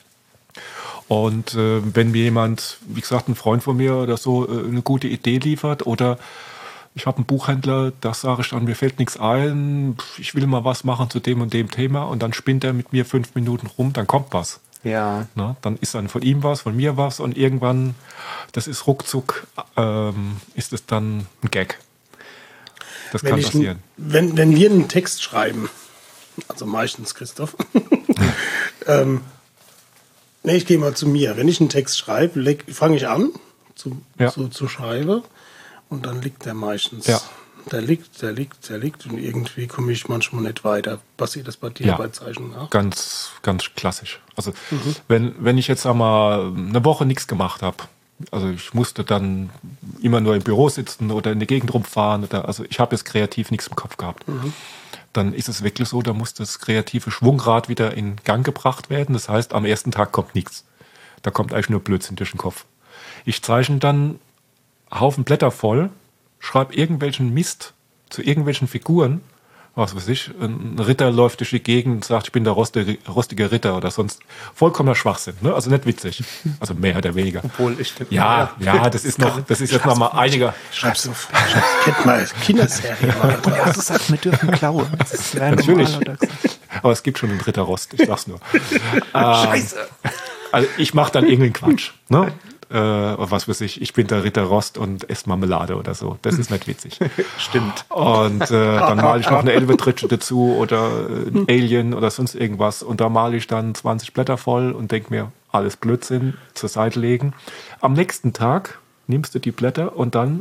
Und äh, wenn mir jemand, wie gesagt, ein Freund von mir oder so, äh, eine gute Idee liefert oder ich habe einen Buchhändler, da sage ich dann, mir fällt nichts ein, ich will mal was machen zu dem und dem Thema und dann spinnt er mit mir fünf Minuten rum, dann kommt was. Ja. Na, dann ist dann von ihm was, von mir was und irgendwann, das ist ruckzuck, ähm, ist es dann ein Gag. Das wenn kann ich, passieren. Wenn, wenn wir einen Text schreiben, also meistens Christoph, ähm, nee, ich gehe mal zu mir. Wenn ich einen Text schreibe, fange ich an zu, ja. zu, zu schreiben. Und dann liegt der meistens. Ja. Der liegt, der liegt, der liegt. Und irgendwie komme ich manchmal nicht weiter. Passiert das bei dir ja. bei Zeichen nach? Ganz, ganz klassisch. Also mhm. wenn, wenn ich jetzt einmal eine Woche nichts gemacht habe, also ich musste dann immer nur im Büro sitzen oder in der Gegend rumfahren, oder, also ich habe jetzt kreativ nichts im Kopf gehabt. Mhm. Dann ist es wirklich so, da muss das kreative Schwungrad wieder in Gang gebracht werden. Das heißt, am ersten Tag kommt nichts. Da kommt eigentlich nur Blödsinn durch den Kopf. Ich zeichne dann Haufen Blätter voll, schreibe irgendwelchen Mist zu irgendwelchen Figuren, was weiß ich, ein Ritter läuft durch die Gegend und sagt, ich bin der rostige, rostige Ritter oder sonst. Vollkommener Schwachsinn, ne? Also nicht witzig. Also mehr oder weniger. Obwohl ich den ja, ja, ja, das ist noch, das ist jetzt noch mal einiger. Schreib's auf. Kennt mal Kinderserie. Und er hat gesagt, wir dürfen klauen. Das ist natürlich. Aber es gibt schon einen Ritter Rost, ich sag's nur. Scheiße. Ähm, also ich mache dann irgendeinen Quatsch, ne? Äh, was weiß ich, ich bin der Ritter Rost und esse Marmelade oder so. Das ist nicht witzig. Stimmt. Und äh, dann male ich noch eine Elbetritsche dazu oder ein Alien oder sonst irgendwas. Und da male ich dann zwanzig Blätter voll und denke mir, alles Blödsinn, zur Seite legen. Am nächsten Tag nimmst du die Blätter und dann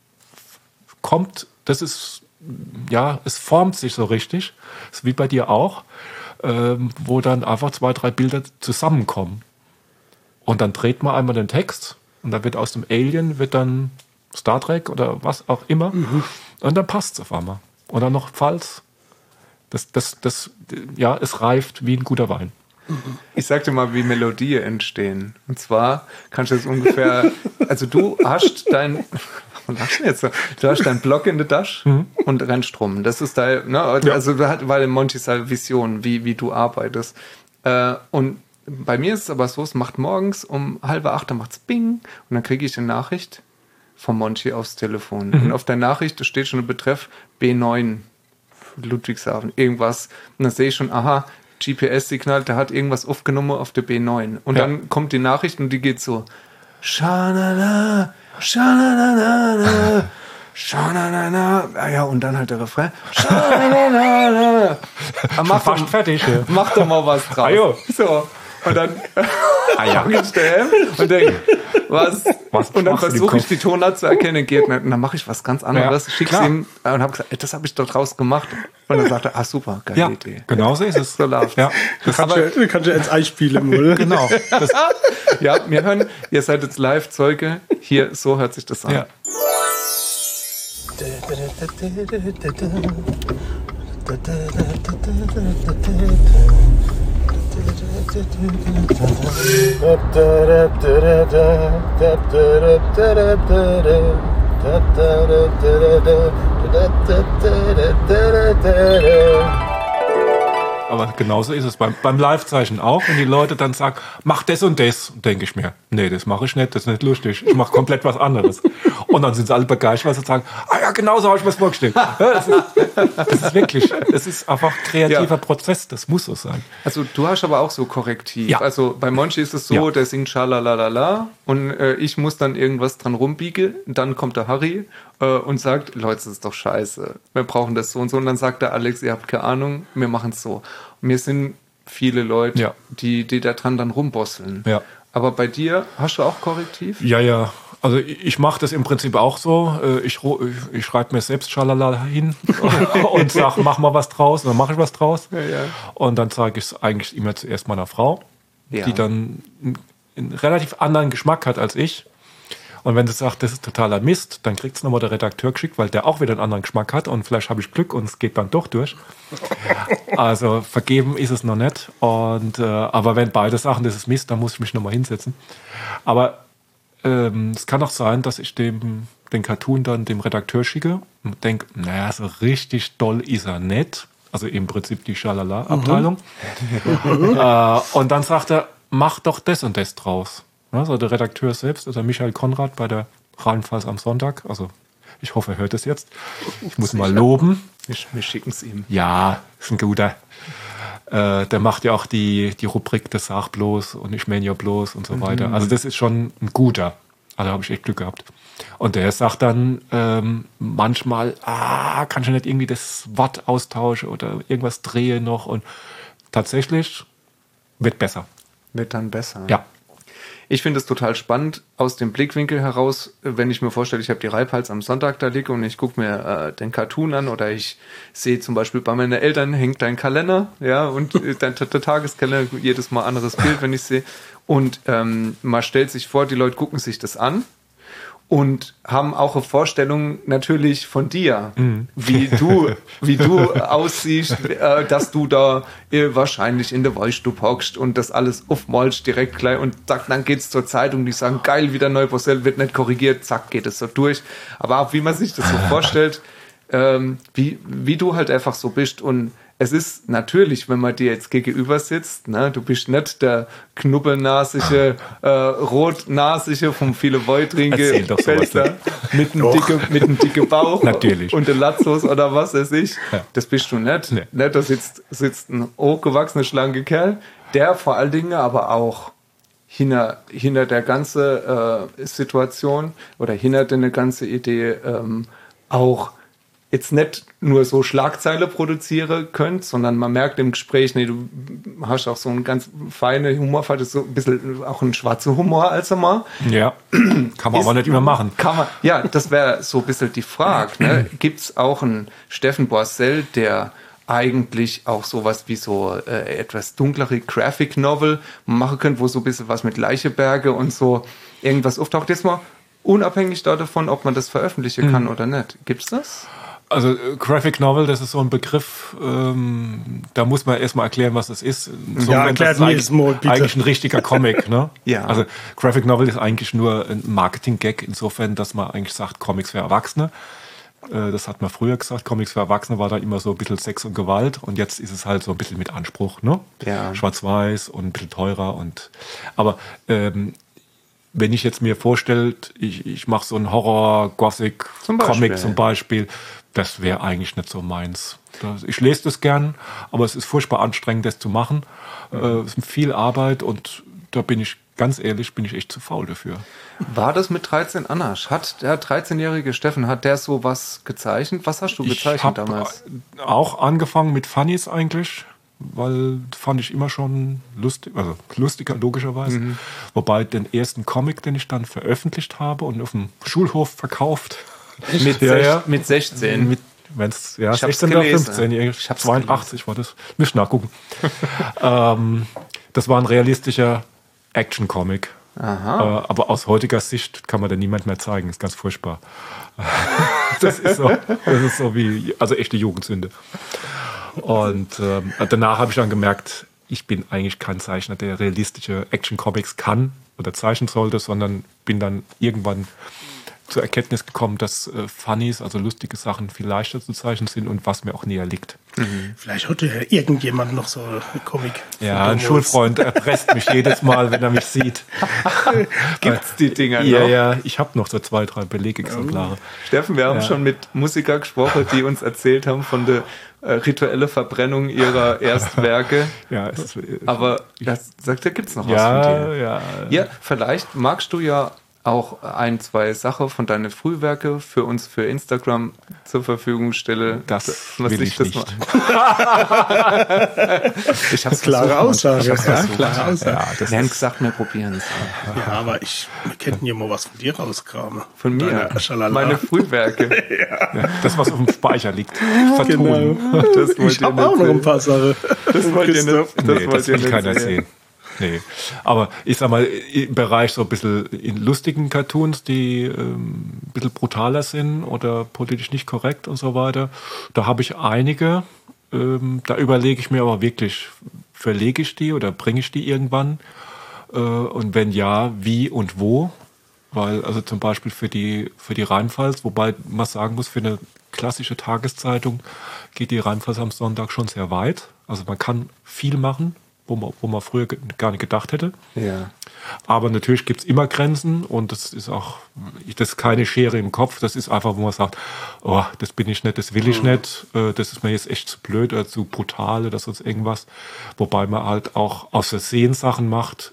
kommt, das ist, ja, es formt sich so richtig, das ist wie bei dir auch, ähm, wo dann einfach zwei, drei Bilder zusammenkommen. Und dann dreht man einmal den Text und dann wird aus dem Alien wird dann Star Trek oder was auch immer. Mhm. Und dann passt es auf einmal. Und dann noch Falls. Das, das, das, ja, es reift wie ein guter Wein. Ich sag dir mal, wie Melodien entstehen. Und zwar kannst du jetzt ungefähr, also du hast dein, was machst du jetzt? Du hast deinen Block in der Tasche mhm. und rennst rum. Das ist dein, ne, also ja. weil Monty seine Vision, wie, wie du arbeitest. Äh, und bei mir ist es aber so, es macht morgens um halb acht, dann macht's Bing und dann kriege ich eine Nachricht vom Monty aufs Telefon. Mhm. Und auf der Nachricht, da steht schon ein Betreff B neun, Ludwigshafen, irgendwas. Und dann sehe ich schon, aha, G P S-Signal, der hat irgendwas aufgenommen auf der B neun. Und ja. dann kommt die Nachricht und die geht so, Schanana, Schanana, Schanana, ah ja, und dann halt der Refrain, Schanana. Mach fast doch, fertig. Ja. Mach doch mal was draus. Ah, so. Und dann ah, ja. ich der und denke, was? was und dann versuche ich die Tonart zu erkennen, geht nicht. Und dann mache ich was ganz anderes, ja, schick's ihm und habe gesagt, ey, das habe ich doch draus gemacht. Und dann sagt er, ah super, geile ja, Idee. Genau so ist es. So läuft. Ja. Das kannst du kannst ja ins Ei spielen, Mull. Genau. Das ja, wir hören, ihr seid jetzt Live-Zeuge. Hier, so hört sich das an. Ja. Aber genauso ist es beim, beim Live-Zeichen auch, wenn die Leute dann sagen, mach das und das, denke ich mir, nee, das mache ich nicht, das ist nicht lustig, ich mache komplett was anderes. Und dann sind sie alle begeistert, weil sie sagen, ah ja, genauso habe ich mir das vorgestellt. Das ist, das ist wirklich, es ist einfach ein kreativer ja. Prozess, das muss so sein. Also du hast aber auch so Korrektiv. Ja. Also bei Monchi ist es so, ja. der singt Schalalalala und äh, ich muss dann irgendwas dran rumbiegen, dann kommt der Harry äh, und sagt, Leute, das ist doch scheiße, wir brauchen das so und so. Und dann sagt der Alex, ihr habt keine Ahnung, wir machen es so. Und mir sind viele Leute, ja. die, die da dran dann rumbosseln. Ja. Aber bei dir, hast du auch Korrektiv? Ja, ja. Also ich mache das im Prinzip auch so. Ich, ich schreibe mir selbst Schalala hin und sage, mach mal was draus. Und dann mache ich was draus. Ja, ja. Und dann zeige ich es eigentlich immer zuerst meiner Frau, ja. die dann einen relativ anderen Geschmack hat als ich. Und wenn du sagst, das ist totaler Mist, dann kriegt es nochmal der Redakteur geschickt, weil der auch wieder einen anderen Geschmack hat und vielleicht habe ich Glück und es geht dann doch durch. Also vergeben ist es noch nicht. Und, äh, aber wenn beide sagen, das ist Mist, dann muss ich mich nochmal hinsetzen. Aber ähm, es kann auch sein, dass ich dem, den Cartoon dann dem Redakteur schicke und denke, naja, so richtig doll ist er nicht. Also im Prinzip die Schalala-Abteilung. Mhm. äh, und dann sagt er, mach doch das und das draus. Also der Redakteur selbst, also Michael Konrad bei der Rheinpfalz am Sonntag. Also ich hoffe, er hört es jetzt. Ich muss mal loben. Wir, wir schicken es ihm. Ja, ist ein guter. Äh, der macht ja auch die, die Rubrik das Sag bloß und ich meine ja bloß und so weiter. Also das ist schon ein guter. Also habe ich echt Glück gehabt. Und der sagt dann ähm, manchmal, ah, kann ich nicht irgendwie das Wort austauschen oder irgendwas drehe noch. Und tatsächlich wird besser. Wird dann besser. Ja. Ich finde es total spannend aus dem Blickwinkel heraus, wenn ich mir vorstelle, ich habe die Reibhals am Sonntag da liege und ich gucke mir äh, den Cartoon an oder ich sehe zum Beispiel bei meinen Eltern hängt dein Kalender, ja, und dein der Tageskalender, jedes Mal anderes Bild, wenn ich sehe. Und ähm, man stellt sich vor, die Leute gucken sich das an und haben auch eine Vorstellung natürlich von dir, mhm. wie du, wie du aussiehst, äh, dass du da äh, wahrscheinlich in der Wollstube hockst und das alles aufmalst direkt gleich und zack, dann geht's zur Zeitung, die sagen, geil, wieder neu Bossell, wird nicht korrigiert, zack, geht es so durch. Aber auch wie man sich das so vorstellt, ähm, wie, wie du halt einfach so bist und es ist natürlich, wenn man dir jetzt gegenüber sitzt, ne, du bist nicht der knubbelnasige, äh, rotnasige vom viele Wolltrinke Pfälzer mit einem dicke, mit einem dicke Bauch natürlich. Und den Latzos oder was weiß ich. Ja. Das bist du nicht. Nee. Ne, da sitzt, sitzt ein hochgewachsener, schlanker Kerl, der vor allen Dingen aber auch hinter, hinter der ganzen äh, Situation oder hinter der ganze Idee ähm, auch jetzt nicht nur so Schlagzeile produzieren könnt, sondern man merkt im Gespräch, nee, du hast auch so einen ganz feinen Humor, das ist so ein bisschen auch ein schwarzer Humor als einmal. Ja, kann man ist, aber nicht immer machen. Kann man, ja, das wäre so ein bisschen die Frage. Ne? Gibt es auch einen Steffen Boissel, der eigentlich auch sowas wie so äh, etwas dunklere Graphic Novel machen könnte, wo so ein bisschen was mit Leicheberge und so irgendwas auftaucht. Jetzt mal unabhängig davon, ob man das veröffentlichen kann mhm. oder nicht. Gibt's das? Also Graphic Novel, das ist so ein Begriff, ähm, da muss man erstmal erklären, was das ist. So, ja, erklärt mir eigentlich, mal, bitte. eigentlich ein richtiger Comic. Ne? Ja. Also Graphic Novel ist eigentlich nur ein Marketing-Gag, insofern, dass man eigentlich sagt, Comics für Erwachsene. Äh, das hat man früher gesagt, Comics für Erwachsene war da immer so ein bisschen Sex und Gewalt und jetzt ist es halt so ein bisschen mit Anspruch. Ne? Ja. Schwarz-Weiß und ein bisschen teurer. Und aber ähm, wenn ich jetzt mir vorstelle, ich, ich mache so einen Horror-Gothic-Comic zum Beispiel, das wäre eigentlich nicht so meins. Das, ich lese das gern, aber es ist furchtbar anstrengend, das zu machen. Äh, es ist viel Arbeit und da bin ich, ganz ehrlich, bin ich echt zu faul dafür. War das mit dreizehn anders? Hat der dreizehnjährige Steffen, hat der so was gezeichnet? Was hast du gezeichnet ich hab damals? Auch angefangen mit Funnies eigentlich, weil fand ich immer schon lustig, also lustiger logischerweise. Mhm. Wobei den ersten Comic, den ich dann veröffentlicht habe und auf dem Schulhof verkauft, Mit, ja, sech, ja. mit sechzehn. Mit, wenn's, ja, ich sechzehn oder fünfzehn. Ich hab's zweiundachtzig gelesen. War das. Müsst nachgucken. ähm, das war ein realistischer Action-Comic. Aha. Äh, aber aus heutiger Sicht kann man da niemand mehr zeigen. Ist ganz furchtbar. das, ist so, das ist so wie, also echte Jugendsünde. Und ähm, danach habe ich dann gemerkt, ich bin eigentlich kein Zeichner, der realistische Action-Comics kann oder zeichnen sollte, sondern bin dann irgendwann zur Erkenntnis gekommen, dass äh, Funnies, also lustige Sachen, viel leichter zu zeichnen sind und was mir auch näher liegt. Mhm. Vielleicht hatte ja irgendjemand noch so einen Comic. Ja, ein Schulfreund erpresst mich jedes Mal, wenn er mich sieht. Gibt's die Dinger noch? Ja, ja, ich habe noch so zwei, drei Belegexemplare. Steffen, wir haben Ja. schon mit Musikern gesprochen, die uns erzählt haben von der äh, rituelle Verbrennung ihrer Erstwerke. Ja, es ist, äh, Aber das sagt, da gibt's noch was ja, von dir. ja. Ja, vielleicht magst du ja auch ein, zwei Sachen von deinen Frühwerke für uns für Instagram zur Verfügung stellen. Das Was will ich ich das nicht. Ich hab's Klare versucht. Aussage. Ich hab's Ja, versucht. klare Aussage. Ja, das Wir haben ist, gesagt, wir probieren es. Ja, aber ich wir könnten ja mal was von dir rauskramen. Von mir. Deine Schalala. Meine Frühwerke. ja, das, was auf dem Speicher liegt. Vertun. Genau. Das wollt Ich ihr habe nicht auch noch sehen. ein paar Sachen. Das wollt ihr nicht, das Nee, wollt das ihr will nicht keiner sehen. sehen. nee. Aber ich sag mal, im Bereich so ein bisschen in lustigen Cartoons, die ähm, ein bisschen brutaler sind oder politisch nicht korrekt und so weiter, da habe ich einige. Ähm, da überlege ich mir aber wirklich, verlege ich die oder bringe ich die irgendwann? Äh, und wenn ja, wie und wo? Weil, also zum Beispiel für die, für die Rheinpfalz, wobei man sagen muss, für eine klassische Tageszeitung geht die Rheinpfalz am Sonntag schon sehr weit. Also man kann viel machen, wo man, wo man früher ge- gar nicht gedacht hätte. Ja. Aber natürlich gibt es immer Grenzen und das ist auch, das ist keine Schere im Kopf, das ist einfach, wo man sagt, oh, das bin ich nicht, das will ich Mhm. nicht, äh, das ist mir jetzt echt zu blöd oder zu brutal oder sonst irgendwas. Wobei man halt auch aus Versehen Sachen macht,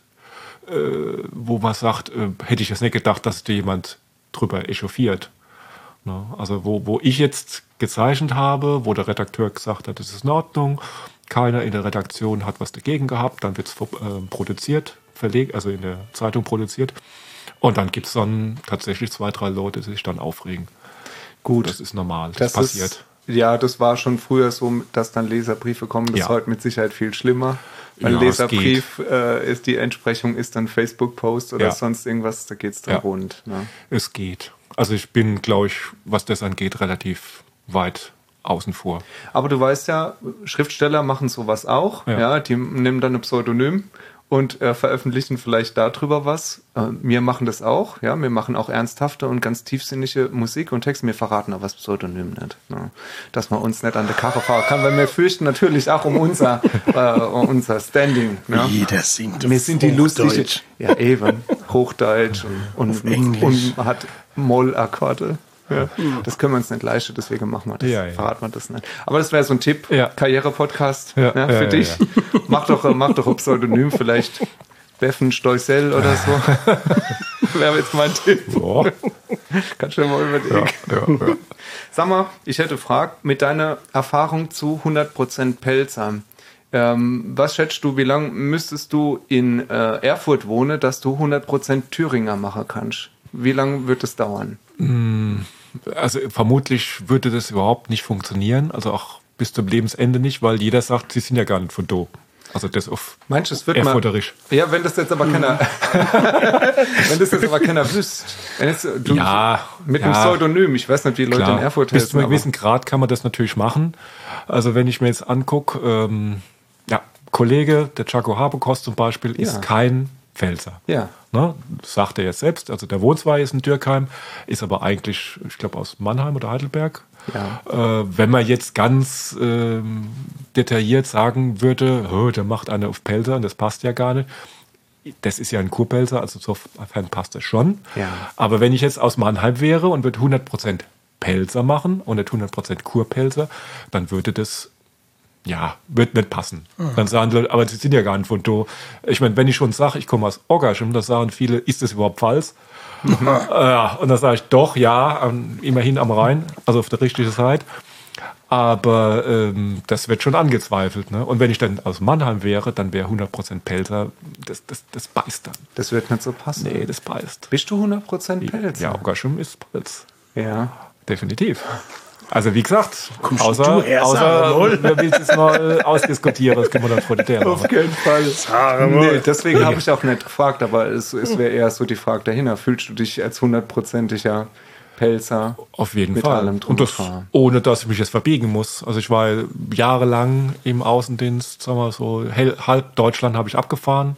äh, wo man sagt, äh, hätte ich jetzt nicht gedacht, dass da jemand drüber echauffiert. Ne? Also wo, wo ich jetzt gezeichnet habe, wo der Redakteur gesagt hat, das ist in Ordnung, keiner in der Redaktion hat was dagegen gehabt, dann wird es äh, produziert, verlegt, also in der Zeitung produziert. Und dann gibt es dann tatsächlich zwei, drei Leute, die sich dann aufregen. Gut. Das ist normal, das, Das passiert. Ist, ja, das war schon früher so, dass dann Leserbriefe kommen. Das Ja. ist heute mit Sicherheit viel schlimmer. Ein Ja, es Leserbrief äh, ist die Entsprechung, ist dann Facebook-Post oder Ja. sonst irgendwas, da geht es dann Ja. rund. Ne? Es geht. Also ich bin, glaube ich, was das angeht, relativ weit außen vor. Aber du weißt ja, Schriftsteller machen sowas auch. Ja. Ja. Die nehmen dann ein Pseudonym und äh, veröffentlichen vielleicht darüber was. Äh, wir machen das auch. Ja, wir machen auch ernsthafte und ganz tiefsinnige Musik und Texte. Wir verraten aber das Pseudonym nicht. Ne? Dass man uns nicht an der Karre fahren kann, weil wir fürchten natürlich auch um unser, äh, um unser Standing. Ne? Jeder singt Wir sind die lustige. Hochdeutsch. Ja, eben. Hochdeutsch und, Auf und, Englisch. und man hat Mollakkorde. Ja, das können wir uns nicht leisten, deswegen machen wir das. Ja, ja. Verraten wir das nicht. Aber das wäre so ein Tipp, Ja. Karriere-Podcast Ja, ne, ja, für ja, dich. ja. Mach doch, mach doch ein Pseudonym, vielleicht Beffen Stoisel oder so. Wäre jetzt mein Tipp. Boah. Kannst du dir mal überlegen. Ja, ja. Sag mal, ich hätte gefragt, mit deiner Erfahrung zu hundert Prozent Pelzer, ähm, was schätzt du, wie lange müsstest du in äh, Erfurt wohnen, dass du hundert Prozent Thüringer machen kannst? Wie lange wird es dauern? Also vermutlich würde das überhaupt nicht funktionieren, also auch bis zum Lebensende nicht, weil jeder sagt, sie sind ja gar nicht von do. Also das auf Meinst du, es wird mal... Erfurterisch. Ja, wenn das jetzt aber keiner... wenn das jetzt aber keiner wüsste. Wenn jetzt, du, Ja, Mit ja. einem Pseudonym. Ich weiß nicht, wie Leute Klar, in Erfurt bis zu einem aber- gewissen Grad kann man das natürlich machen. Also wenn ich mir jetzt angucke, ähm, ja, Kollege, der Chaco Habekost zum Beispiel, ist Ja. kein Pfälzer. Ja. Ne, das sagt er jetzt selbst. Also der wohnt zwar jetzt in Dürkheim, ist aber eigentlich, ich glaube, aus Mannheim oder Heidelberg. Ja. Äh, wenn man jetzt ganz ähm, detailliert sagen würde, oh, der macht eine auf Pelzer und das passt ja gar nicht. Das ist ja ein Kurpelzer, also insofern passt das schon. Ja. Aber wenn ich jetzt aus Mannheim wäre und würde hundert Prozent Pelzer machen und nicht hundert Prozent Kurpelzer, dann würde das, ja, wird nicht passen. Dann sagen die Leute, aber sie sind ja gar nicht von do. Ich meine, wenn ich schon sage, ich komme aus Oggerschem, dann sagen viele, ist das überhaupt Pfalz? Ja, und dann sage ich, doch, ja, am- immerhin am Rhein, also auf der richtigen Seite. Aber ähm, das wird schon angezweifelt. Ne? Und wenn ich dann aus Mannheim wäre, dann wäre hundert Prozent Pelzer, das, das, das beißt dann. Das wird nicht so passen. Nee, das beißt. Bist du hundert Prozent Pelzer? Ja, Oggerschem ist Pfalz. Ja. Definitiv. Also wie gesagt, Kommst außer, du her, außer Sarah Moll? wer will es mal ausdiskutieren, das können wir dann vor der machen. keinen Fall. Sarah Nee, Moll. deswegen habe ich auch nicht gefragt, aber es, es wäre eher so die Frage dahinter. Fühlst du dich als hundertprozentiger Pelzer? Auf jeden Mit Fall. allem drum Und das, und dran. ohne dass ich mich jetzt verbiegen muss. Also ich war jahrelang im Außendienst, sagen wir so, hell- halb Deutschland habe ich abgefahren.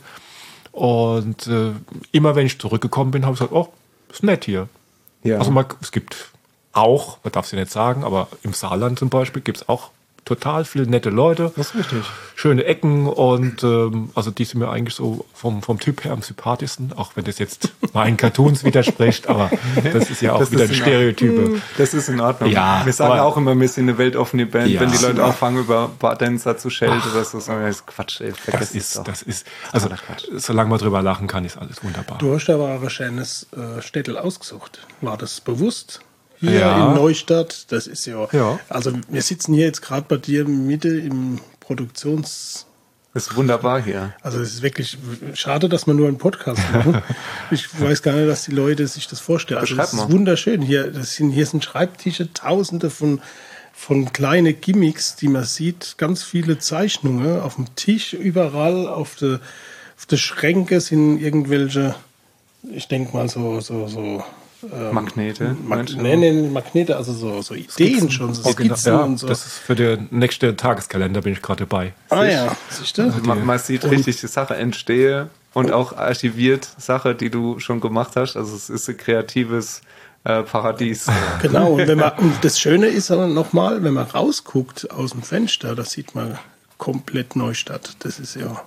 Und äh, immer wenn ich zurückgekommen bin, habe ich gesagt, oh, ist nett hier. Ja. Also man, es gibt auch, man darf es ja nicht sagen, aber im Saarland zum Beispiel gibt es auch total viele nette Leute. Das ist richtig. Schöne Ecken und ähm, also die sind mir eigentlich so vom, vom Typ her am sympathischsten, auch wenn das jetzt meinen Cartoons widerspricht, aber das ist ja auch Das wieder ist ein in Stereotype. Das ist in Ordnung. Ja, wir sagen aber- auch immer, wir sind eine weltoffene Band. Ja. Wenn die Leute anfangen, über Badenzer zu schelten oder so, sagen wir, das ist Quatsch, ey, Das vergesst es ist, doch. das ist, also Totaler Quatsch. solange man drüber lachen kann, ist alles wunderbar. Du hast aber ein schönes äh, Städtel ausgesucht. War das bewusst? Hier Ja. in Neustadt, das ist ja, Ja. also wir sitzen hier jetzt gerade bei dir Mitte im Produktions... Das ist wunderbar hier. Also es ist wirklich schade, dass man nur einen Podcast machen. Ich weiß gar nicht, dass die Leute sich das vorstellen. Also Beschreib das ist mal. wunderschön. Hier, das sind, hier sind Schreibtische, tausende von, von kleinen Gimmicks, die man sieht. Ganz viele Zeichnungen auf dem Tisch, überall auf der auf der Schränke sind irgendwelche, ich denke mal so, so, so ähm, Magnete. Mag nee, nee, Magnete, also so, so Ideen Skizzen. schon, so Original- Skizzen ja, und so. das ist für den nächsten Tageskalender bin ich gerade dabei. Ah ja, siehst du? Man, man sieht richtig die Sache entstehe und auch archiviert Sache, die du schon gemacht hast. Also es ist ein kreatives äh, Paradies. Genau, und, wenn man, und das Schöne ist aber nochmal, wenn man rausguckt aus dem Fenster, da sieht man komplett Neustadt. Das ist ja,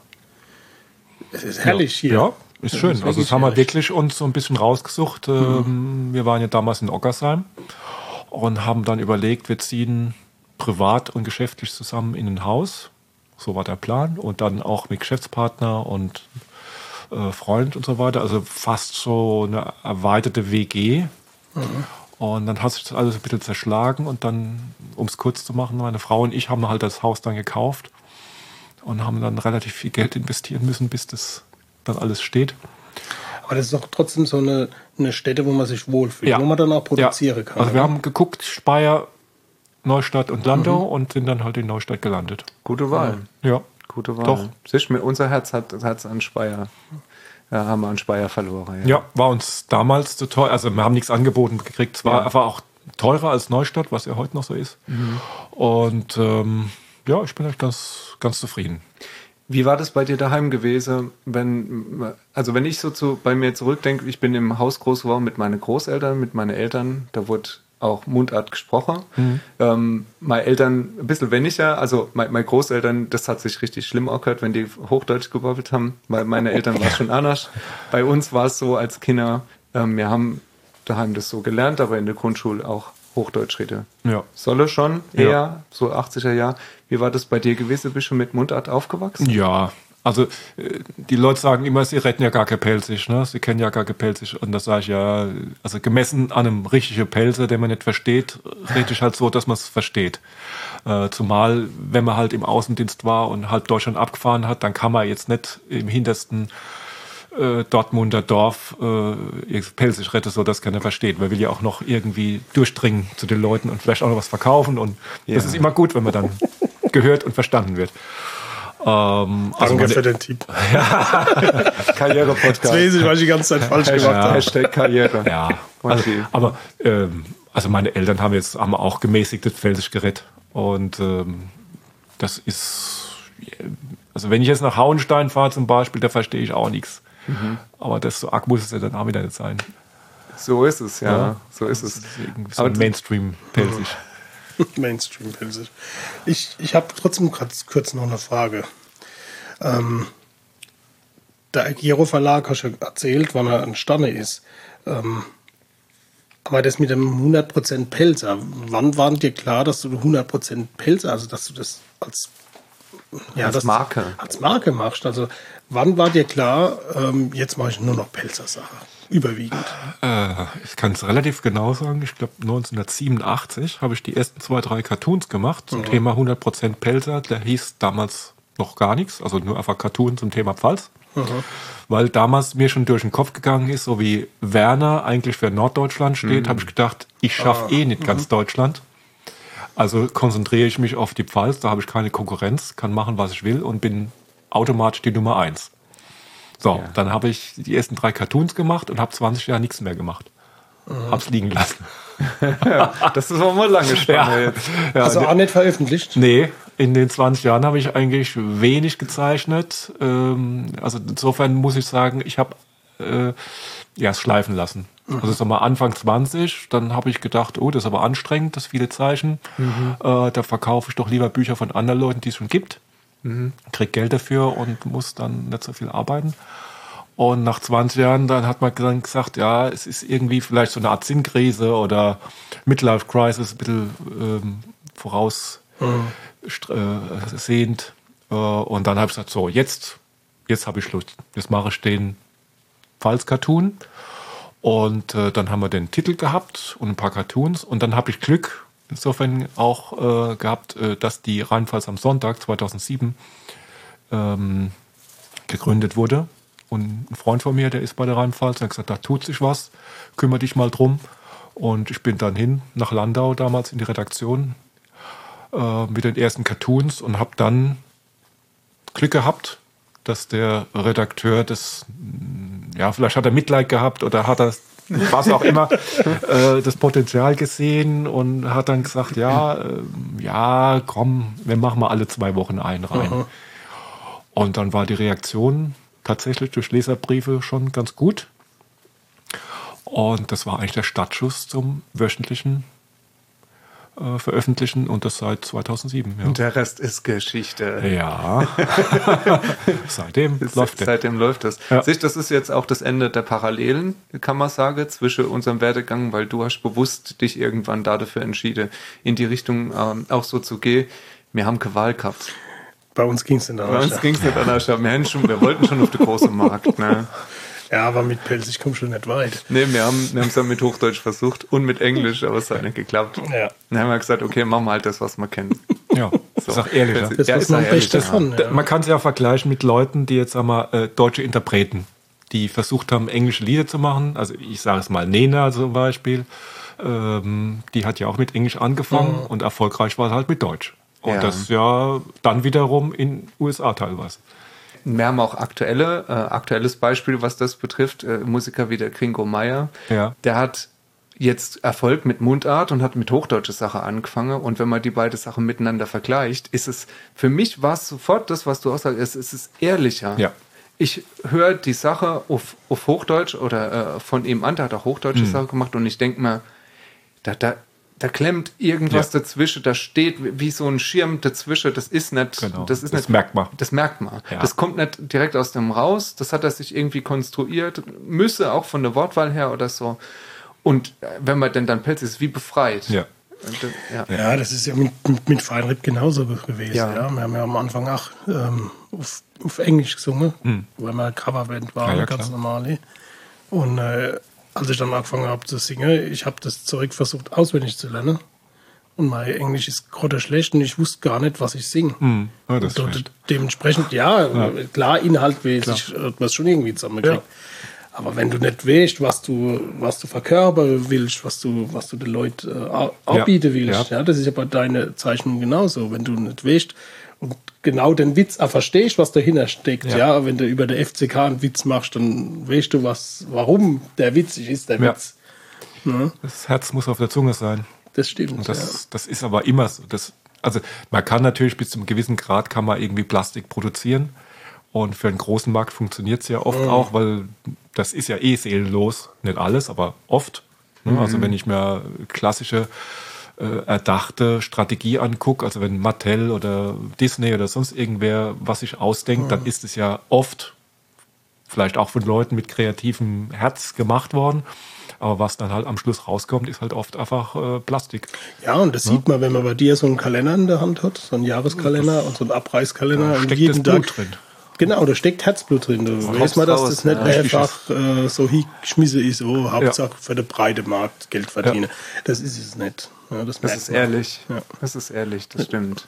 das ist herrlich hier. Ja, ist Das schön. ist Also das wirklich haben wir herrlich. wirklich uns so ein bisschen rausgesucht. Ähm, Wir waren ja damals in Ockersheim und haben dann überlegt, wir ziehen privat und geschäftlich zusammen in ein Haus. So war der Plan. Und dann auch mit Geschäftspartner und äh, Freund und so weiter. Also fast so eine erweiterte W G. Und dann hat sich das alles ein bisschen zerschlagen. Und dann, um es kurz zu machen, meine Frau und ich haben halt das Haus dann gekauft und haben dann relativ viel Geld investieren müssen, bis das dann alles steht. Aber das ist doch trotzdem so eine, eine Stätte, wo man sich wohlfühlt, Ja. wo man dann auch produzieren Ja. kann. Also wir oder? haben geguckt, Speyer, Neustadt und Landau und sind dann halt in Neustadt gelandet. Gute Wahl. Ja. Gute Wahl. Doch. Siehst du, unser Herz hat hat's an Speyer. Ja, haben wir an Speyer verloren. Ja, war uns damals zu teuer. Also wir haben nichts angeboten gekriegt. Es war Ja. einfach auch teurer als Neustadt, was ja heute noch so ist. Und ähm, ja, ich bin echt ganz, ganz zufrieden. Wie war das bei dir daheim gewesen, wenn, also wenn ich so zu, bei mir zurückdenke, ich bin im Haus groß geworden mit meinen Großeltern, mit meinen Eltern, da wurde auch Mundart gesprochen. Mhm. Ähm, meine Eltern ein bisschen weniger, also meine, meine Großeltern, das hat sich richtig schlimm angehört, wenn die Hochdeutsch gebabbelt haben, weil meine Eltern war es schon anders. Bei uns war es so als Kinder, ähm, wir haben daheim das so gelernt, aber in der Grundschule auch Hochdeutsch rede. Ja. Solle schon eher, Ja. so achtziger Jahre. Wie war das bei dir gewesen? Bist du mit Mundart aufgewachsen? Ja, also äh, die Leute sagen immer, sie retten ja gar kein Pelzig, ne? Sie kennen ja gar kein Pelzig. Und das sage ich ja, also gemessen an einem richtigen Pelzer, den man nicht versteht, rede ich halt so, dass man es versteht. Äh, zumal, wenn man halt im Außendienst war und halb Deutschland abgefahren hat, dann kann man jetzt nicht im hintersten äh, Dortmunder Dorf äh, Pelzig retten, so dass keiner versteht. Man will ja auch noch irgendwie durchdringen zu den Leuten und vielleicht auch noch was verkaufen. Und Ja. das ist immer gut, wenn man dann gehört und verstanden wird. Ähm, also Danke meine- für den Tipp. Karriere-Podcast. Jetzt weiß ich, was ich die ganze Zeit falsch gemacht Hashtag, habe. Hashtag Karriere. Ja, also, Okay. aber ähm, also meine Eltern haben jetzt haben auch gemäßigtes Pfälzisch gerettet und ähm, das ist, also wenn ich jetzt nach Hauenstein fahre zum Beispiel, da verstehe ich auch nichts. Aber das so arg muss es ja dann auch wieder nicht sein. So ist es, ja. Ja. So ist es. Das ist irgendwie so Aber ein Mainstream-Pelzig. Mainstream Pelzig. Ich, ich habe trotzdem kurz, kurz noch eine Frage. Ähm, der Agiro Verlag hast du erzählt, wann er entstanden ist. Ähm, aber das mit dem hundert Prozent Pelzer, wann war dir klar, dass du hundert Prozent Pelzer, also dass du das als, ja, Als das Marke. als Marke machst? Also wann war dir klar, ähm, jetzt mache ich nur noch Pelzer-Sache? Überwiegend. Äh, ich kann es relativ genau sagen. Ich glaube, neunzehnhundertsiebenundachtzig habe ich die ersten zwei, drei Cartoons gemacht zum Thema hundert Prozent Pelzer. Der hieß damals noch gar nichts, also nur einfach Cartoon zum Thema Pfalz. Weil damals mir schon durch den Kopf gegangen ist, so wie Werner eigentlich für Norddeutschland steht, habe ich gedacht, ich schaffe eh nicht ganz Deutschland. Also konzentriere ich mich auf die Pfalz, da habe ich keine Konkurrenz, kann machen, was ich will und bin automatisch die Nummer eins. So, Ja. dann habe ich die ersten drei Cartoons gemacht und habe zwanzig Jahre nichts mehr gemacht. Hab's liegen lassen. Das ist auch mal lange Spanne jetzt. Ja, Also auch nicht veröffentlicht? nee, in den zwanzig Jahren habe ich eigentlich wenig gezeichnet. Ähm, also insofern muss ich sagen, ich habe äh, ja, es schleifen lassen. Also sag mal Anfang zwanzig, dann habe ich gedacht, oh, das ist aber anstrengend, das viele Zeichen. Äh, da verkaufe ich doch lieber Bücher von anderen Leuten, die es schon gibt. Krieg Geld dafür und muss dann nicht so viel arbeiten. Und nach zwanzig Jahren, dann hat man dann gesagt, ja, es ist irgendwie vielleicht so eine Art Sinnkrise oder Midlife Crisis, ein bisschen ähm, voraussehend. Äh, und dann habe ich gesagt, so, jetzt, jetzt habe ich Lust. Jetzt mache ich den Pfalz-Cartoon. Und äh, dann haben wir den Titel gehabt und ein paar Cartoons. Und dann habe ich Glück insofern auch äh, gehabt, äh, dass die Rheinpfalz am Sonntag zweitausendsieben ähm, gegründet wurde. Und ein Freund von mir, der ist bei der Rheinpfalz, der hat gesagt, da tut sich was, kümmere dich mal drum. Und ich bin dann hin nach Landau damals in die Redaktion äh, mit den ersten Cartoons und habe dann Glück gehabt, dass der Redakteur das, ja, vielleicht hat er Mitleid gehabt oder hat er, was auch immer, äh, das Potenzial gesehen und hat dann gesagt, ja, äh, ja, komm, wir machen mal alle zwei Wochen einen rein. Mhm. Und dann war die Reaktion tatsächlich durch Leserbriefe schon ganz gut. Und das war eigentlich der Startschuss zum wöchentlichen äh, Veröffentlichen und das seit zweitausendsieben. Ja. Und der Rest ist Geschichte. Ja. Seitdem ist, läuft es. Seitdem läuft das. Ja. Sicht, das ist jetzt auch das Ende der Parallelen, kann man sagen, zwischen unserem Werdegang, weil du hast bewusst dich irgendwann da dafür entschieden, in die Richtung ähm, auch so zu gehen. Wir haben keine Wahl gehabt. Bei uns ging es nicht anders. Bei uns ging es nicht anders. Wir, wir wollten schon auf den großen Markt. Ne? Ja, aber mit Pelzig kommst du nicht weit. Nee, wir haben wir es dann mit Hochdeutsch versucht und mit Englisch, aber es hat nicht geklappt. Ja. Dann haben wir gesagt, okay, machen wir halt das, was wir kennen. Ja, so. Ist auch ehrlicher. Das ja, ist noch ehrlich davon. Ja. Man kann es ja auch vergleichen mit Leuten, die jetzt, sagen wir, äh, deutsche Interpreten, die versucht haben, englische Lieder zu machen. Also ich sage es mal, Nena zum Beispiel, ähm, die hat ja auch mit Englisch angefangen mhm. und erfolgreich war es halt mit Deutsch. Und ja. das ja dann wiederum in U S A teilweise. Wir haben auch aktuelle, äh, aktuelles Beispiel, was das betrifft. Äh, Musiker wie der Gringo Meier. Ja. Der hat jetzt Erfolg mit Mundart und hat mit hochdeutscher Sache angefangen. Und wenn man die beiden Sachen miteinander vergleicht, ist es, für mich war es sofort das, was du auch sagst, es, es ist ehrlicher. Ja. Ich höre die Sache auf, auf Hochdeutsch oder äh, von ihm an, der hat auch hochdeutsche mhm. Sache gemacht und ich denke mir, da, da, da klemmt irgendwas ja. dazwischen, da steht wie so ein Schirm dazwischen, das ist nicht, genau. das ist das nicht, merkt man. Das merkt man. Ja. Das kommt nicht direkt aus dem raus, das hat er sich irgendwie konstruiert, müsse auch von der Wortwahl her oder so. Und wenn man denn dann Pelz ist, wie befreit. Ja. Das, ja. ja, das ist ja mit, mit Feinripp genauso gewesen. Ja. Ja. Wir haben ja am Anfang auch ähm, auf, auf Englisch gesungen, hm. weil wir Coverband waren, ja, ja, ganz klar. normal. Und äh, als ich dann angefangen habe zu singen, ich habe das Zeug versucht auswendig zu lernen. Und mein Englisch ist gerade schlecht und ich wusste gar nicht, was ich singe. Mm. Oh, das und ist dementsprechend, ja, ja, klar, inhaltmäßig hat man es schon irgendwie zusammengekriegt. Ja. Aber wenn du nicht weißt, was du, was du verkörpern willst, was du, was du den Leuten äh, anbieten willst, ja. ja, das ist ja bei deiner Zeichnung genauso. Wenn du nicht weißt und genau den Witz auch verstehst, was dahinter steckt, ja. ja, wenn du über den F C K einen Witz machst, dann weißt du, was, warum der witzig ist, der ja. Witz. Ja. Das Herz muss auf der Zunge sein. Das stimmt. Und das, ja. das ist aber immer so. Das, also man kann natürlich bis zu einem gewissen Grad kann man irgendwie Plastik produzieren. Und für einen großen Markt funktioniert es ja oft mhm. auch, weil das ist ja eh seelenlos. Nicht alles, aber oft. Ne? Mhm. Also wenn ich mir klassische äh, erdachte Strategie angucke, also wenn Mattel oder Disney oder sonst irgendwer was sich ausdenkt, mhm. dann ist es ja oft vielleicht auch von Leuten mit kreativem Herz gemacht worden. Aber was dann halt am Schluss rauskommt, ist halt oft einfach äh, Plastik. Ja, und das ja? sieht man, wenn man bei dir so einen Kalender in der Hand hat, so einen Jahreskalender das, und so einen Abreißkalender. Da steckt jeden das Blut Tag, drin. Genau, da steckt Herzblut drin. Du weißt mal, dass das nicht ja, einfach äh, so hingeschmissen ist, oh, Hauptsache ja. für den breiten Markt Geld verdienen. Ja. Das ist es nicht. Ja, das das ist man. ehrlich. Ja. Das ist ehrlich, das stimmt.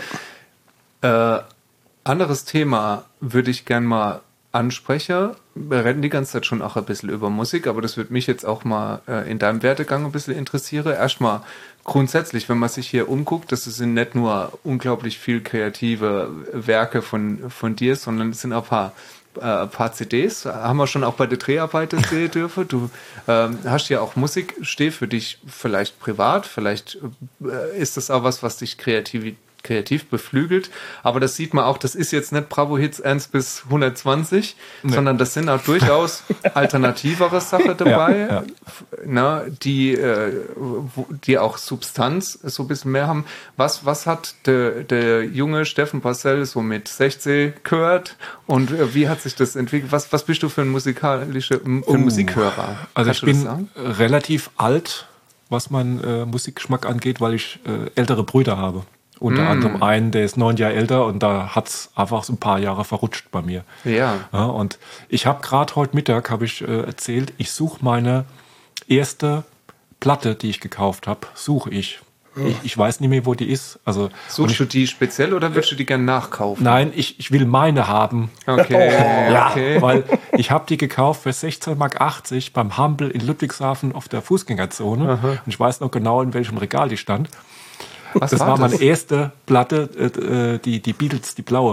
Ja. Äh, anderes Thema würde ich gern mal ansprechen. Wir reden die ganze Zeit schon auch ein bisschen über Musik, aber das würde mich jetzt auch mal äh, in deinem Werdegang ein bisschen interessieren. Erstmal grundsätzlich, wenn man sich hier umguckt, das sind nicht nur unglaublich viel kreative Werke von, von dir, sondern es sind auch ein paar, äh, ein paar C Ds. Haben wir schon auch bei der Dreharbeiten sehen dürfen. Du ähm, hast ja auch Musik, steht für dich vielleicht privat, vielleicht äh, ist das auch was, was dich kreativ kreativ beflügelt, aber das sieht man auch, das ist jetzt nicht Bravo Hits eins bis hundertzwanzig, nee. sondern das sind auch durchaus alternativere Sachen dabei, ja, ja. Na, die, äh, die auch Substanz so ein bisschen mehr haben. Was, was hat der, der junge Steffen Bassel so mit sechzehn gehört und äh, wie hat sich das entwickelt? Was, was bist du für ein musikalischer, für ein oh. Musikhörer? Also Kannst ich bin relativ alt, was meinen äh, Musikgeschmack angeht, weil ich äh, ältere Brüder habe. Unter mm. anderem einen, der ist neun Jahre älter und da hat's einfach so ein paar Jahre verrutscht bei mir. Ja. ja und ich habe gerade heute Mittag, habe ich äh, erzählt, ich suche meine erste Platte, die ich gekauft habe, suche ich. Mm. ich. Ich weiß nicht mehr, wo die ist. Also, Suchst ich, du die speziell oder willst du die gerne nachkaufen? Nein, ich, ich will meine haben. Okay. Oh, ja, okay. weil ich habe die gekauft für sechzehn Mark achtzig beim Humble in Ludwigshafen auf der Fußgängerzone. Aha. Und ich weiß noch genau, in welchem Regal die stand. Was das war war das? meine erste Platte, äh, die, die Beatles, die blaue.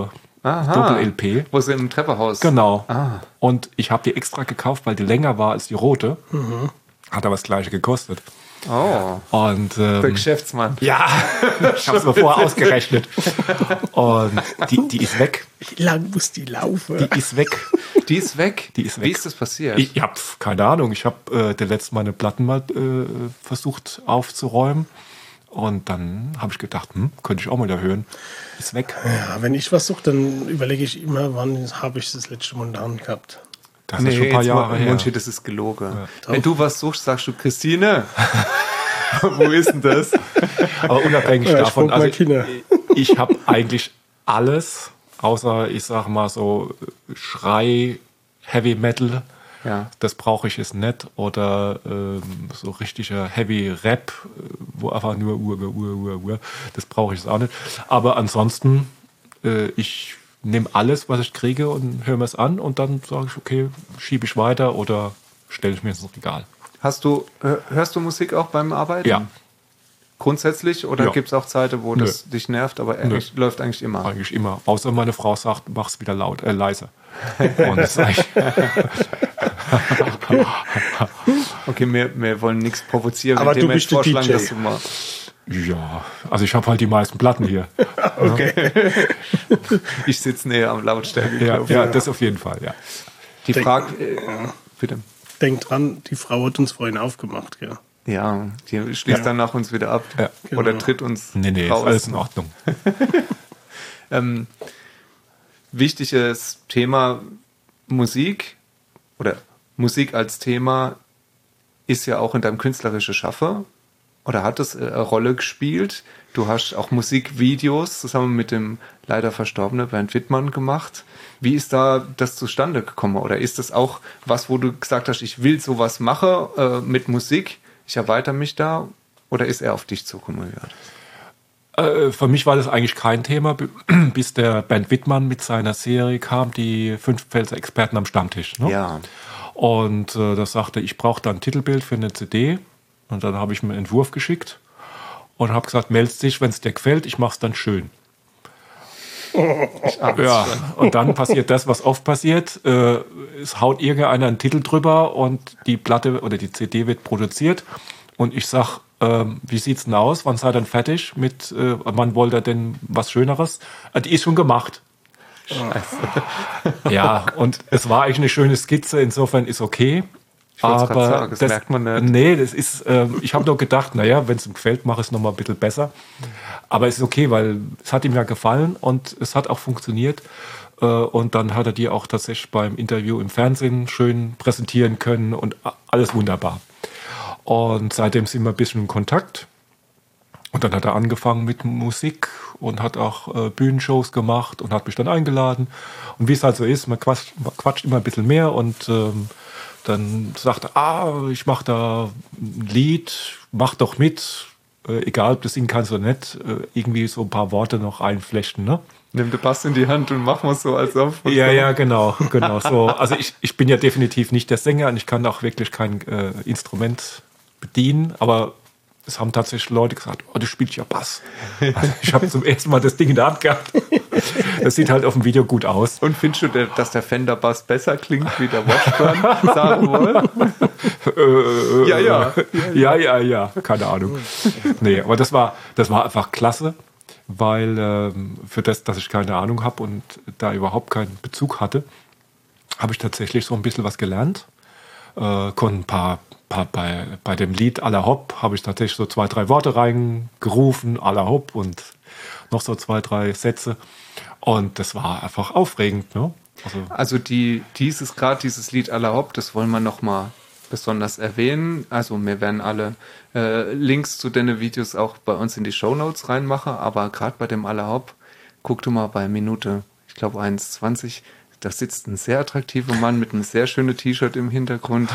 Aha. Doppel-L P. Wo sie im Treppenhaus. Genau. Ah. Und ich habe die extra gekauft, weil die länger war als die rote. Mhm. Hat aber das gleiche gekostet. Oh. Und, ähm, Der Geschäftsmann. ja, ich habe es mir vorher ausgerechnet. Und die, die ist weg. Wie lang muss die laufen? Die ist weg. Die ist weg. Die ist weg. Wie ist das passiert? Ich, ich habe keine Ahnung. Ich habe äh, der letzte meine Platten mal äh, versucht aufzuräumen. Und dann habe ich gedacht, hm, könnte ich auch mal da hören. Ist weg. Ja, wenn ich was suche, dann überlege ich immer, wann habe ich das letzte Mal in der Hand gehabt. Das ist schon ein paar jetzt Jahre mal, her. Monchi, das ist gelogen. Ja. Wenn du was suchst, sagst du, Christine, wo ist denn das? Aber unabhängig Ja, ich davon, frag mal also Kinder. ich, ich habe eigentlich alles, außer ich sag mal so Schrei, Heavy Metal. Ja. Das brauche ich jetzt nicht. Oder ähm, so richtiger Heavy Rap, wo einfach nur Ur, Ur, Ur, Ur. Das brauche ich jetzt auch nicht. Aber ansonsten, äh, ich nehme alles, was ich kriege und höre mir es an und dann sage ich, okay, schiebe ich weiter oder stelle ich mir ins Regal. Hast du, hörst du Musik auch beim Arbeiten? Ja. Grundsätzlich? Oder Ja. gibt es auch Zeiten, wo Nö. das dich nervt, aber eigentlich, läuft eigentlich immer? Eigentlich immer. Außer meine Frau sagt, mach's wieder laut, äh, leiser. Und das ist eigentlich Okay, wir, wir wollen nichts provozieren, Aber indem du wir bist der vorschlagen, D J. dass du mal... ja, also ich habe halt die meisten Platten hier. Okay. Ich sitze näher am Lautstärke. Ja, ja, das auf jeden Fall, ja. Die Denk- Frage... Äh, bitte. Denk dran, die Frau hat uns vorhin aufgemacht, gell? Ja, die schließt Ja. dann nach uns wieder ab. Ja. Oder Genau. tritt uns Nee, nee, ist raus. alles in Ordnung. Ähm, wichtiges Thema Musik oder Musik als Thema ist ja auch in deinem künstlerischen Schaffe oder hat es eine Rolle gespielt. Du hast auch Musikvideos zusammen mit dem leider verstorbenen Bernd Wittmann gemacht. Wie ist da das zustande gekommen? Oder ist das auch was, wo du gesagt hast, ich will sowas machen äh, mit Musik, ich erweitere mich da? Oder ist er auf dich zugekommen? Äh, für mich war das eigentlich kein Thema, b- bis der Bernd Wittmann mit seiner Serie kam, die fünf Pfälzer Experten am Stammtisch. Ne? Ja. Und äh, das sagte, ich brauche da ein Titelbild für eine C D. Und dann habe ich mir einen Entwurf geschickt und habe gesagt, meldest dich, wenn es dir gefällt, ich mache es dann schön. Ja, und dann passiert das, was oft passiert. Äh, es haut irgendeiner einen Titel drüber und die Platte oder die C D wird produziert. Und ich sag, ähm, wie sieht's denn aus? Wann seid ihr denn fertig mit, äh, wann wollt ihr denn was Schöneres? Äh, die ist schon gemacht. Scheiße. Ja, und es war eigentlich eine schöne Skizze, insofern ist okay. Ich wollte es Aber gerade sagen, das, merkt man nicht. Nee, das ist, ähm, ich habe nur gedacht, naja, wenn es ihm gefällt, mache ich es nochmal ein bisschen besser. Aber es ist okay, weil es hat ihm ja gefallen und es hat auch funktioniert. Äh, und dann hat er die auch tatsächlich beim Interview im Fernsehen schön präsentieren können und a- alles wunderbar. Und seitdem sind wir ein bisschen in Kontakt. Und dann hat er angefangen mit Musik und hat auch äh, Bühnenshows gemacht und hat mich dann eingeladen. Und wie es halt so ist, man quatscht, man quatscht immer ein bisschen mehr und ähm, dann sagt er, ah, ich mache da ein Lied, mach doch mit, äh, egal ob du singen kannst oder nicht, äh, irgendwie so ein paar Worte noch einflechten, ne? Nimm den Bass in die Hand und mach mal so, als ob. Ja, ja, genau, genau. So, also ich, ich bin ja definitiv nicht der Sänger und ich kann auch wirklich kein äh, Instrument bedienen, aber es haben tatsächlich Leute gesagt, oh, du spielst ja Bass. Also ich habe zum ersten Mal das Ding in der Hand gehabt. Das sieht halt auf dem Video gut aus. Und findest du, der, dass der Fender Bass besser klingt wie der Washburn? Sagen wollen? Äh, Ja, ja. Ja, ja, ja, keine Ahnung. Nee, aber das war, das war einfach klasse, weil ähm, für das, dass ich keine Ahnung habe und da überhaupt keinen Bezug hatte, habe ich tatsächlich so ein bisschen was gelernt. Äh, konnte ein paar, paar bei, bei dem Lied Aller Hopp habe ich tatsächlich so zwei, drei Worte reingerufen, Aller Hopp und noch so zwei, drei Sätze. Und das war einfach aufregend, ne? Also, Also die, dieses, gerade dieses Lied Aller Hopp, das wollen wir nochmal besonders erwähnen. Also wir werden alle äh, Links zu den Videos auch bei uns in die Shownotes reinmachen, aber gerade bei dem Aller Hopp, guck du mal bei Minute, ich glaube eins zwanzig, da sitzt ein sehr attraktiver Mann mit einem sehr schönen T-Shirt im Hintergrund.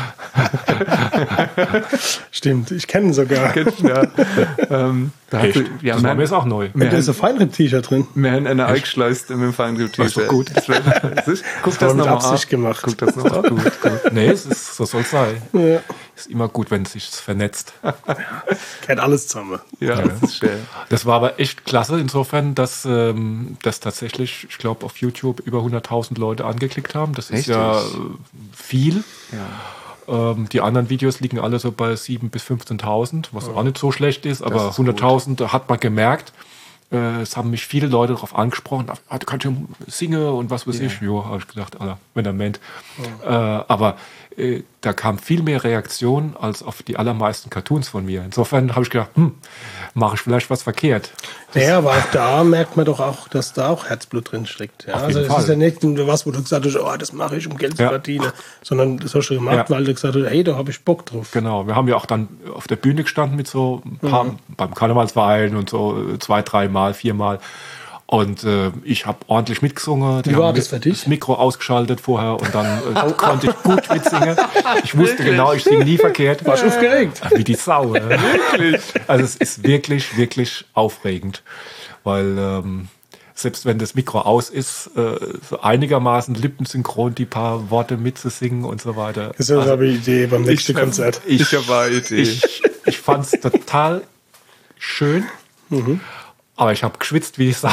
Stimmt, ich kenne ihn sogar. Ja, ähm, da echt? hat, ja, das wir war mir haben- jetzt auch neu. Da ist ein Feinripp-T-Shirt drin. wir haben eine eingeschleust mit dem Feinripp-T-Shirt. Ist doch gut. Das wär- das ist- Guck war das mit nochmal Absicht ab. gemacht. Guck das nochmal ab. Gut, gut. Nee, es ist, so soll es sein. Ja. ist immer gut, wenn es sich vernetzt. Kennt alles zusammen. Ja, Ja. das ist schön. Das war aber echt klasse insofern, dass ähm, das tatsächlich, ich glaube, auf YouTube über hunderttausend Leute angeklickt haben. Das ist Richtig? ja äh, viel. Ja. Ähm, die anderen Videos liegen alle so bei siebentausend bis fünfzehntausend, was auch nicht so schlecht ist, aber ist hunderttausend, da hat man gemerkt, äh, es haben mich viele Leute darauf angesprochen, ah, du kannst ja singen und was weiß Ja. ich. Jo, habe ich gedacht, Alter, wenn er meint. Äh, aber äh, da kam viel mehr Reaktion als auf die allermeisten Cartoons von mir. Insofern habe ich gedacht, hm, mache ich vielleicht was verkehrt. Naja, aber auch da merkt man doch auch, dass da auch Herzblut drin steckt. Ja? Auf Also jeden es ist Fall. ja nicht nur was, wo du gesagt hast, oh, das mache ich, um Geld zu Ja. verdienen, sondern das hast du gemacht, Ja. weil du gesagt hast, hey, da habe ich Bock drauf. Genau, wir haben ja auch dann auf der Bühne gestanden mit so ein paar, beim Karnevalsverein und so äh, zwei, dreimal, viermal. Und äh, ich habe ordentlich mitgesungen. Die Wie war haben das mi- für dich? Das Mikro ausgeschaltet vorher und dann äh, konnte ich gut mitsingen. Ich wusste genau, ich singe nie verkehrt. Warst du aufgeregt? Wie die Sau. Ne? Also es ist wirklich, wirklich aufregend. Weil ähm, selbst wenn das Mikro aus ist, äh, so einigermaßen lippensynchron die paar Worte mitzusingen und so weiter. Das ist also, eine Idee beim nächsten Konzert. Ich, Ich habe eine Idee. ich, ich fand es total schön, aber ich habe geschwitzt wie die Sau.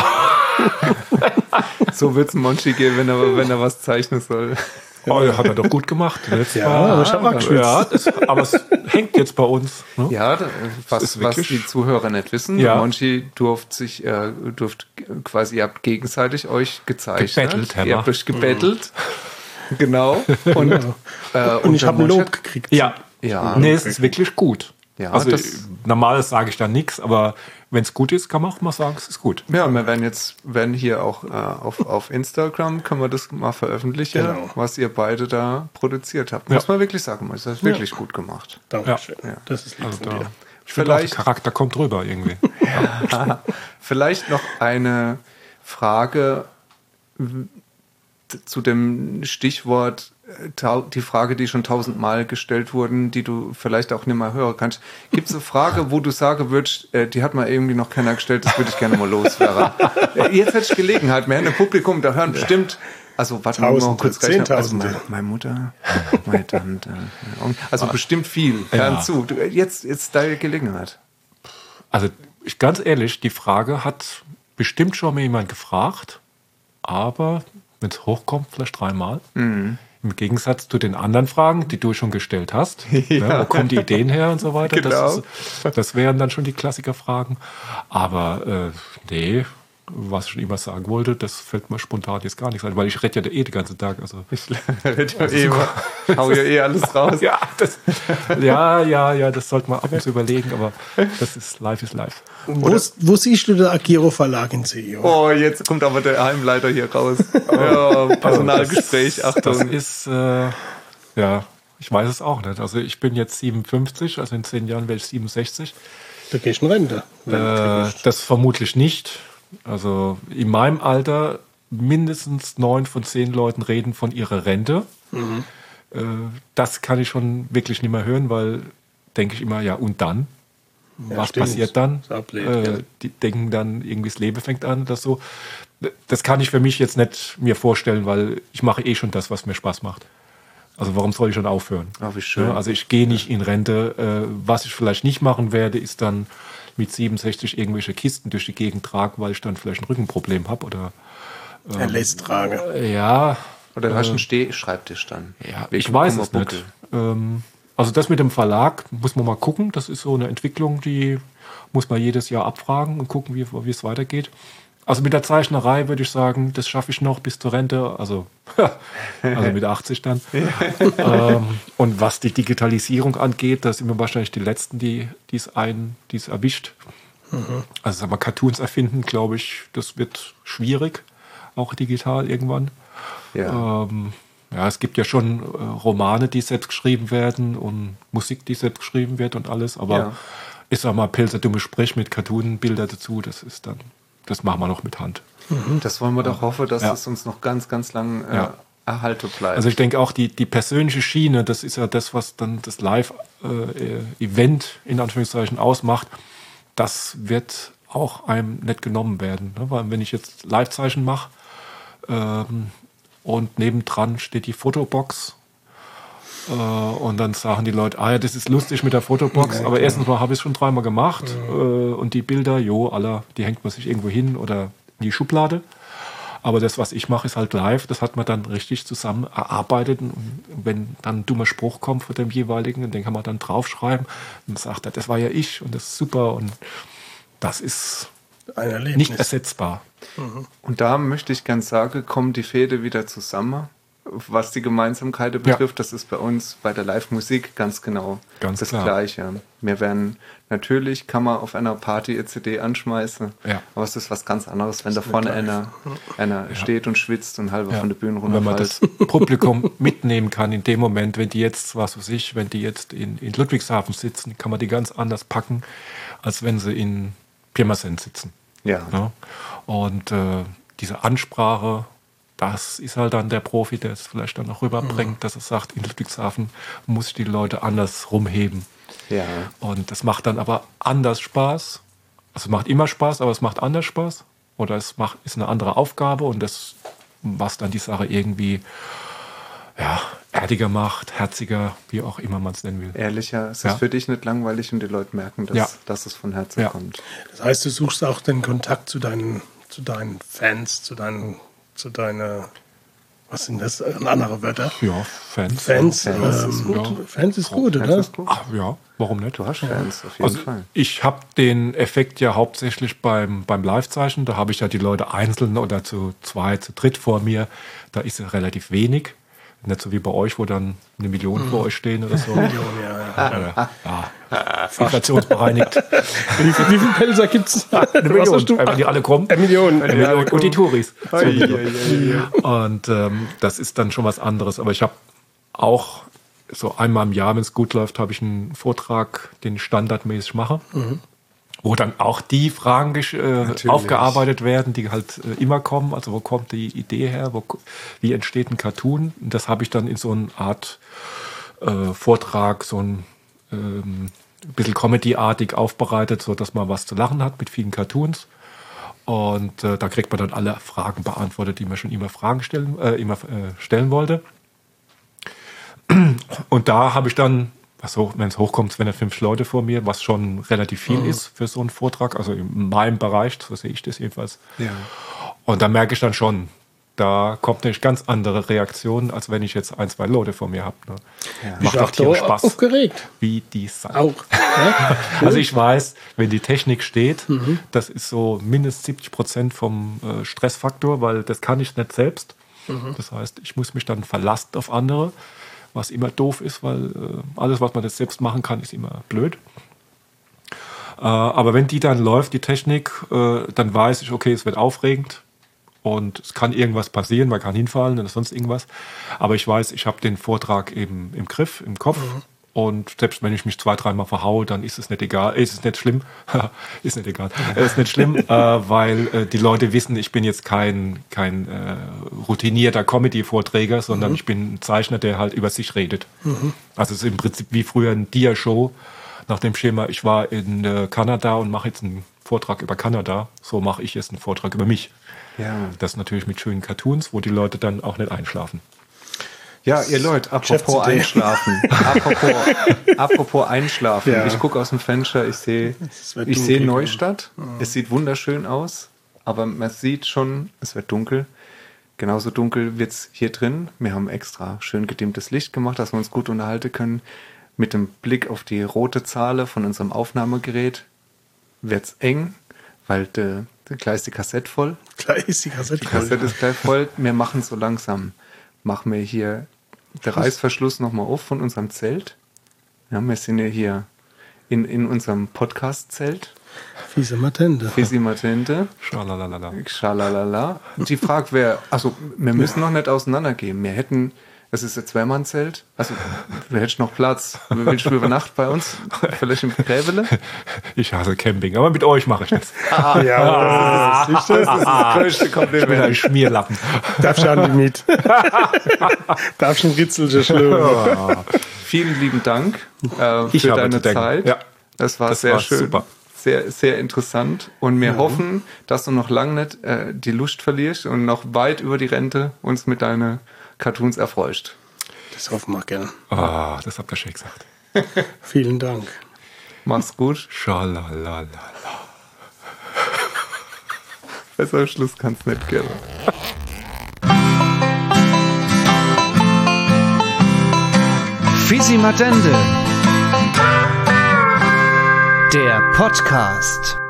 So wird es Monchi gehen, wenn er, wenn er was zeichnen soll. Oh, hat er doch gut gemacht. Letztes Ja, Mal. aber ich hab auch geschwitzt. Ja, das, aber es hängt jetzt bei uns. Ne? Ja, da- was, ist was wirklich- die Zuhörer nicht wissen, Ja. Monchi durft sich, äh, durft quasi, ihr habt gegenseitig euch gezeichnet. Gebettelt, haben Ihr wir. habt euch gebettelt. Genau. Und, äh, Und ich der habe ein Monchi Lob hat- gekriegt. Ja. Ja. Nee, es ist wirklich gut. Ja, also das- normales sage ich da nichts, aber wenn es gut ist, kann man auch mal sagen, es ist gut. Ja, wir werden jetzt, werden hier auch äh, auf, auf Instagram, können wir das mal veröffentlichen, Genau. was ihr beide da produziert habt. Ja. Muss man wirklich sagen, das ist wirklich gut gemacht. Dankeschön. Ja. Das ist lieb Also von da, dir. ich finde auch, der Vielleicht- Charakter kommt rüber irgendwie. Vielleicht noch eine Frage w- zu dem Stichwort, äh, tau- die Frage, die schon tausendmal gestellt wurden, die du vielleicht auch nicht mehr hören kannst. Gibt es eine Frage, wo du sagen würdest, äh, die hat mal irgendwie noch keiner gestellt, das würde ich gerne mal loswerden. Äh, Jetzt hätte ich Gelegenheit, wir haben ein Publikum, da hören bestimmt, also warte mal, Tausende, mal kurz rechnen. Also Zehntausende. meine, meine Mutter, meine Tante, meine Onkel, also bestimmt viel. Ja. Hören zu, du, jetzt ist deine Gelegenheit. Also ich, ganz ehrlich, die Frage hat bestimmt schon mal jemand gefragt, aber wenn es hochkommt, vielleicht dreimal. Mhm. Im Gegensatz zu den anderen Fragen, die du schon gestellt hast. Ne, wo kommen die Ideen her und so weiter. Genau. Das, ist, das wären dann schon die Klassikerfragen. Aber äh, nee, was ich schon immer sagen wollte, das fällt mir spontan jetzt gar nichts ein, weil ich rede ja eh den ganzen Tag. Also. Ich red ja eh immer, hau ja eh alles raus. Ja, das, ja, ja, ja, das sollte man ab und zu überlegen, aber das ist Life is Life. Wo, wo siehst du den Agiro Verlag in C E O? Oh, jetzt kommt aber der Heimleiter hier raus. Ja, Personalgespräch, Das Achtung. ist, äh, ja, ich weiß es auch nicht. Also ich bin jetzt siebenundfünfzig, also in zehn Jahren werde ich siebenundsechzig. Da gehst du in Rente. Äh, das vermutlich nicht. Also in meinem Alter mindestens neun von zehn Leuten reden von ihrer Rente. Äh, das kann ich schon wirklich nicht mehr hören, weil denke ich immer, ja und dann? Ja, Was stimmt. passiert dann? Ist auch blöd, äh, gell? die denken dann, irgendwie das Leben fängt an oder so. Das kann ich für mich jetzt nicht mir vorstellen, weil ich mache eh schon das, was mir Spaß macht. Also warum soll ich schon aufhören? Ah, wie schön. Ja, also ich gehe nicht in Rente. Äh, was ich vielleicht nicht machen werde, ist dann mit siebenundsechzig irgendwelche Kisten durch die Gegend tragen, weil ich dann vielleicht ein Rückenproblem habe oder Er lässt tragen. äh, ja, Oder du hast einen Steh-Schreibtisch dann. ja, Wegen ich weiß es Kummerbuckel. nicht. Ähm, also das mit dem Verlag muss man mal gucken. Das ist so eine Entwicklung, die muss man jedes Jahr abfragen und gucken, wie, wie es weitergeht. Also mit der Zeichnerei würde ich sagen, das schaffe ich noch bis zur Rente, also, also mit achtzig dann. ähm, und was die Digitalisierung angeht, da sind wir wahrscheinlich die Letzten, die es ein, die es erwischt. Also sagen wir, Cartoons erfinden, glaube ich, das wird schwierig, auch digital irgendwann. Ja. Ähm, ja, es gibt ja schon äh, Romane, die selbst geschrieben werden und Musik, die selbst geschrieben wird und alles, aber Ja. ich sag mal, Pilzer dumme Sprech mit Cartoon-Bilder dazu, das ist dann, das machen wir noch mit Hand. Das wollen wir doch hoffen, dass Ja. es uns noch ganz, ganz lang äh, Ja. erhalten bleibt. Also ich denke auch, die, die persönliche Schiene, das ist ja das, was dann das Live-Event in Anführungszeichen ausmacht, das wird auch einem nicht genommen werden. Ne? Weil wenn ich jetzt Live-Zeichen mache ähm, und nebendran steht die Fotobox Äh, und dann sagen die Leute, ah ja, das ist lustig mit der Fotobox, aber erstens mal habe ich es schon dreimal gemacht. Äh, und die Bilder, jo, alle, die hängt man sich irgendwo hin oder in die Schublade. Aber das, was ich mache, ist halt live. Das hat man dann richtig zusammen erarbeitet. Und wenn dann ein dummer Spruch kommt von dem jeweiligen, den kann man dann draufschreiben. Und sagt er, das war ja ich und das ist super. Und das ist Ein Erlebnis. nicht ersetzbar. Und da möchte ich ganz sagen, kommen die Fäden wieder zusammen. Was die Gemeinsamkeiten betrifft, ja. Das ist bei uns bei der Live-Musik ganz genau ganz das klar. Gleiche. Wir werden, natürlich kann man auf einer Party eine C D anschmeißen, Ja. aber es ist was ganz anderes, wenn da vorne einer, einer ja. steht und schwitzt und halber Ja. von der Bühne Und wenn man runterfällt. das Publikum mitnehmen kann in dem Moment, wenn die jetzt, was weiß ich, wenn die jetzt in, in Ludwigshafen sitzen, kann man die ganz anders packen, als wenn sie in Pirmasens sitzen. Ja. Ja? Und äh, diese Ansprache, das ist halt dann der Profi, der es vielleicht dann auch rüberbringt, mhm. dass er sagt, in Ludwigshafen muss ich die Leute anders rumheben. Ja. Und das macht dann aber anders Spaß. Also es macht immer Spaß, aber es macht anders Spaß. Oder es macht, ist eine andere Aufgabe und das, was dann die Sache irgendwie ja, erdiger macht, herziger, wie auch immer man es nennen will. Ehrlicher, es Ja. ist für dich nicht langweilig und die Leute merken, dass, Ja. dass es von Herzen Ja. kommt. Das heißt, du suchst auch den Kontakt zu deinen, zu deinen Fans, zu deinen, zu deiner, was sind das, andere Wörter? Ja, Fans. Fans, Ja, ähm, Fans ist gut. Fans ist gut, Fans oder? ist gut. Ach, ja, warum nicht? Du hast Fans, auf jeden Also Fall. ich habe den Effekt ja hauptsächlich beim, beim Live-Zeichen. Da habe ich ja die Leute einzeln oder zu zwei, zu dritt vor mir. Da ist ja relativ wenig. Nicht so wie bei euch, wo dann eine Million vor euch stehen oder so. Ja, ja. Ja, ja. Inflationsbereinigt. Wie, viel- wie viele Pelzer gibt es? Eine Million, äh, wenn die alle kommen. Eine Million. Eine Million. Und die Touris. Ei, ei, ei, ei. Und ähm, das ist dann schon was anderes. Aber ich habe auch so einmal im Jahr, wenn es gut läuft, habe ich einen Vortrag, den ich standardmäßig mache. Wo dann auch die Fragen gesch- äh, aufgearbeitet werden, die halt äh, immer kommen. Also wo kommt die Idee her? Wo, wie entsteht ein Cartoon? Und das habe ich dann in so eine Art äh, Vortrag, so ein ähm, bisschen Comedy-artig aufbereitet, so dass man was zu lachen hat mit vielen Cartoons. Und äh, da kriegt man dann alle Fragen beantwortet, die man schon immer Fragen stellen, äh, immer äh, stellen wollte. Und da habe ich dann, also wenn es hochkommt, wenn er fünf Leute vor mir, was schon relativ viel Mhm. ist für so einen Vortrag, also in meinem Bereich, so sehe ich das jedenfalls. Ja. Und da merke ich dann schon, da kommt eine ganz andere Reaktion, als wenn ich jetzt ein, zwei Leute vor mir habe. Ne? Ja. Macht Ich auch auch tierisch da Spaß, aufgeregt. wie die Sau. Auch. Ja? Also ich weiß, wenn die Technik steht, Mhm. das ist so mindestens siebzig Prozent vom äh, Stressfaktor, weil das kann ich nicht selbst. Mhm. Das heißt, ich muss mich dann verlassen auf andere, was immer doof ist, weil äh, alles, was man jetzt selbst machen kann, ist immer blöd. Äh, aber wenn die dann läuft, die Technik, äh, dann weiß ich, okay, es wird aufregend und es kann irgendwas passieren, man kann hinfallen oder sonst irgendwas. Aber ich weiß, ich habe den Vortrag eben im Griff, im Kopf. Und selbst wenn ich mich zwei, dreimal verhaue, dann ist es nicht egal, ist es nicht schlimm, ist nicht egal, ist nicht schlimm, äh, weil äh, die Leute wissen, ich bin jetzt kein, kein äh, routinierter Comedy-Vorträger, sondern ich bin ein Zeichner, der halt über sich redet. Also es ist im Prinzip wie früher ein Dia-Show nach dem Schema, ich war in äh, Kanada und mache jetzt einen Vortrag über Kanada, so mache ich jetzt einen Vortrag über mich. Ja. Das natürlich mit schönen Cartoons, wo die Leute dann auch nicht einschlafen. Ja, ihr Leute, apropos Geschäftsidee. Einschlafen. apropos, apropos Einschlafen. Ja. Ich gucke aus dem Fenster, ich sehe Es wird ich sehe dunkel. Neustadt. Es sieht wunderschön aus, aber man sieht schon, es wird dunkel. Genauso dunkel wird es hier drin. Wir haben extra schön gedimmtes Licht gemacht, dass wir uns gut unterhalten können. Mit dem Blick auf die rote Zahl von unserem Aufnahmegerät wird es eng, weil de, de, gleich ist die Kassette voll. Gleich ist die Kassette Die voll. Kassette ist gleich voll. Wir machen so langsam. Machen wir hier der Reißverschluss nochmal auf von unserem Zelt. Ja, wir sind ja hier in, in unserem Podcast-Zelt. Fiese Matente. Fisi Matente. Schalalalala. Schalalala. Die Frage wäre, also wir müssen noch nicht auseinandergehen. Wir hätten, es ist ein Zweimann-Zelt, also wir hätten noch Platz. Willst du über Nacht bei uns? Vielleicht im Gräbele? Ich hasse Camping, aber mit euch mache ich das. Ja, das ist das. Das größte Ich bin ein Kompliment. Schmierlappen. Darf schon die mit. Darf schon Ritzel schlug. Vielen lieben Dank äh, Ich für habe deine zu danken. Zeit. Ja. Das war Das sehr war schön. super. Sehr, sehr interessant. Und wir hoffen, dass du noch lange nicht äh, die Lust verlierst und noch weit über die Rente uns mit deinen Cartoons erfreust. Das hoffen wir gerne. Ah, das habt ihr schön gesagt. Vielen Dank. Mach's gut. Schalalala. Besser Schluss kann's nicht geben. Fisi Madende. Der Podcast.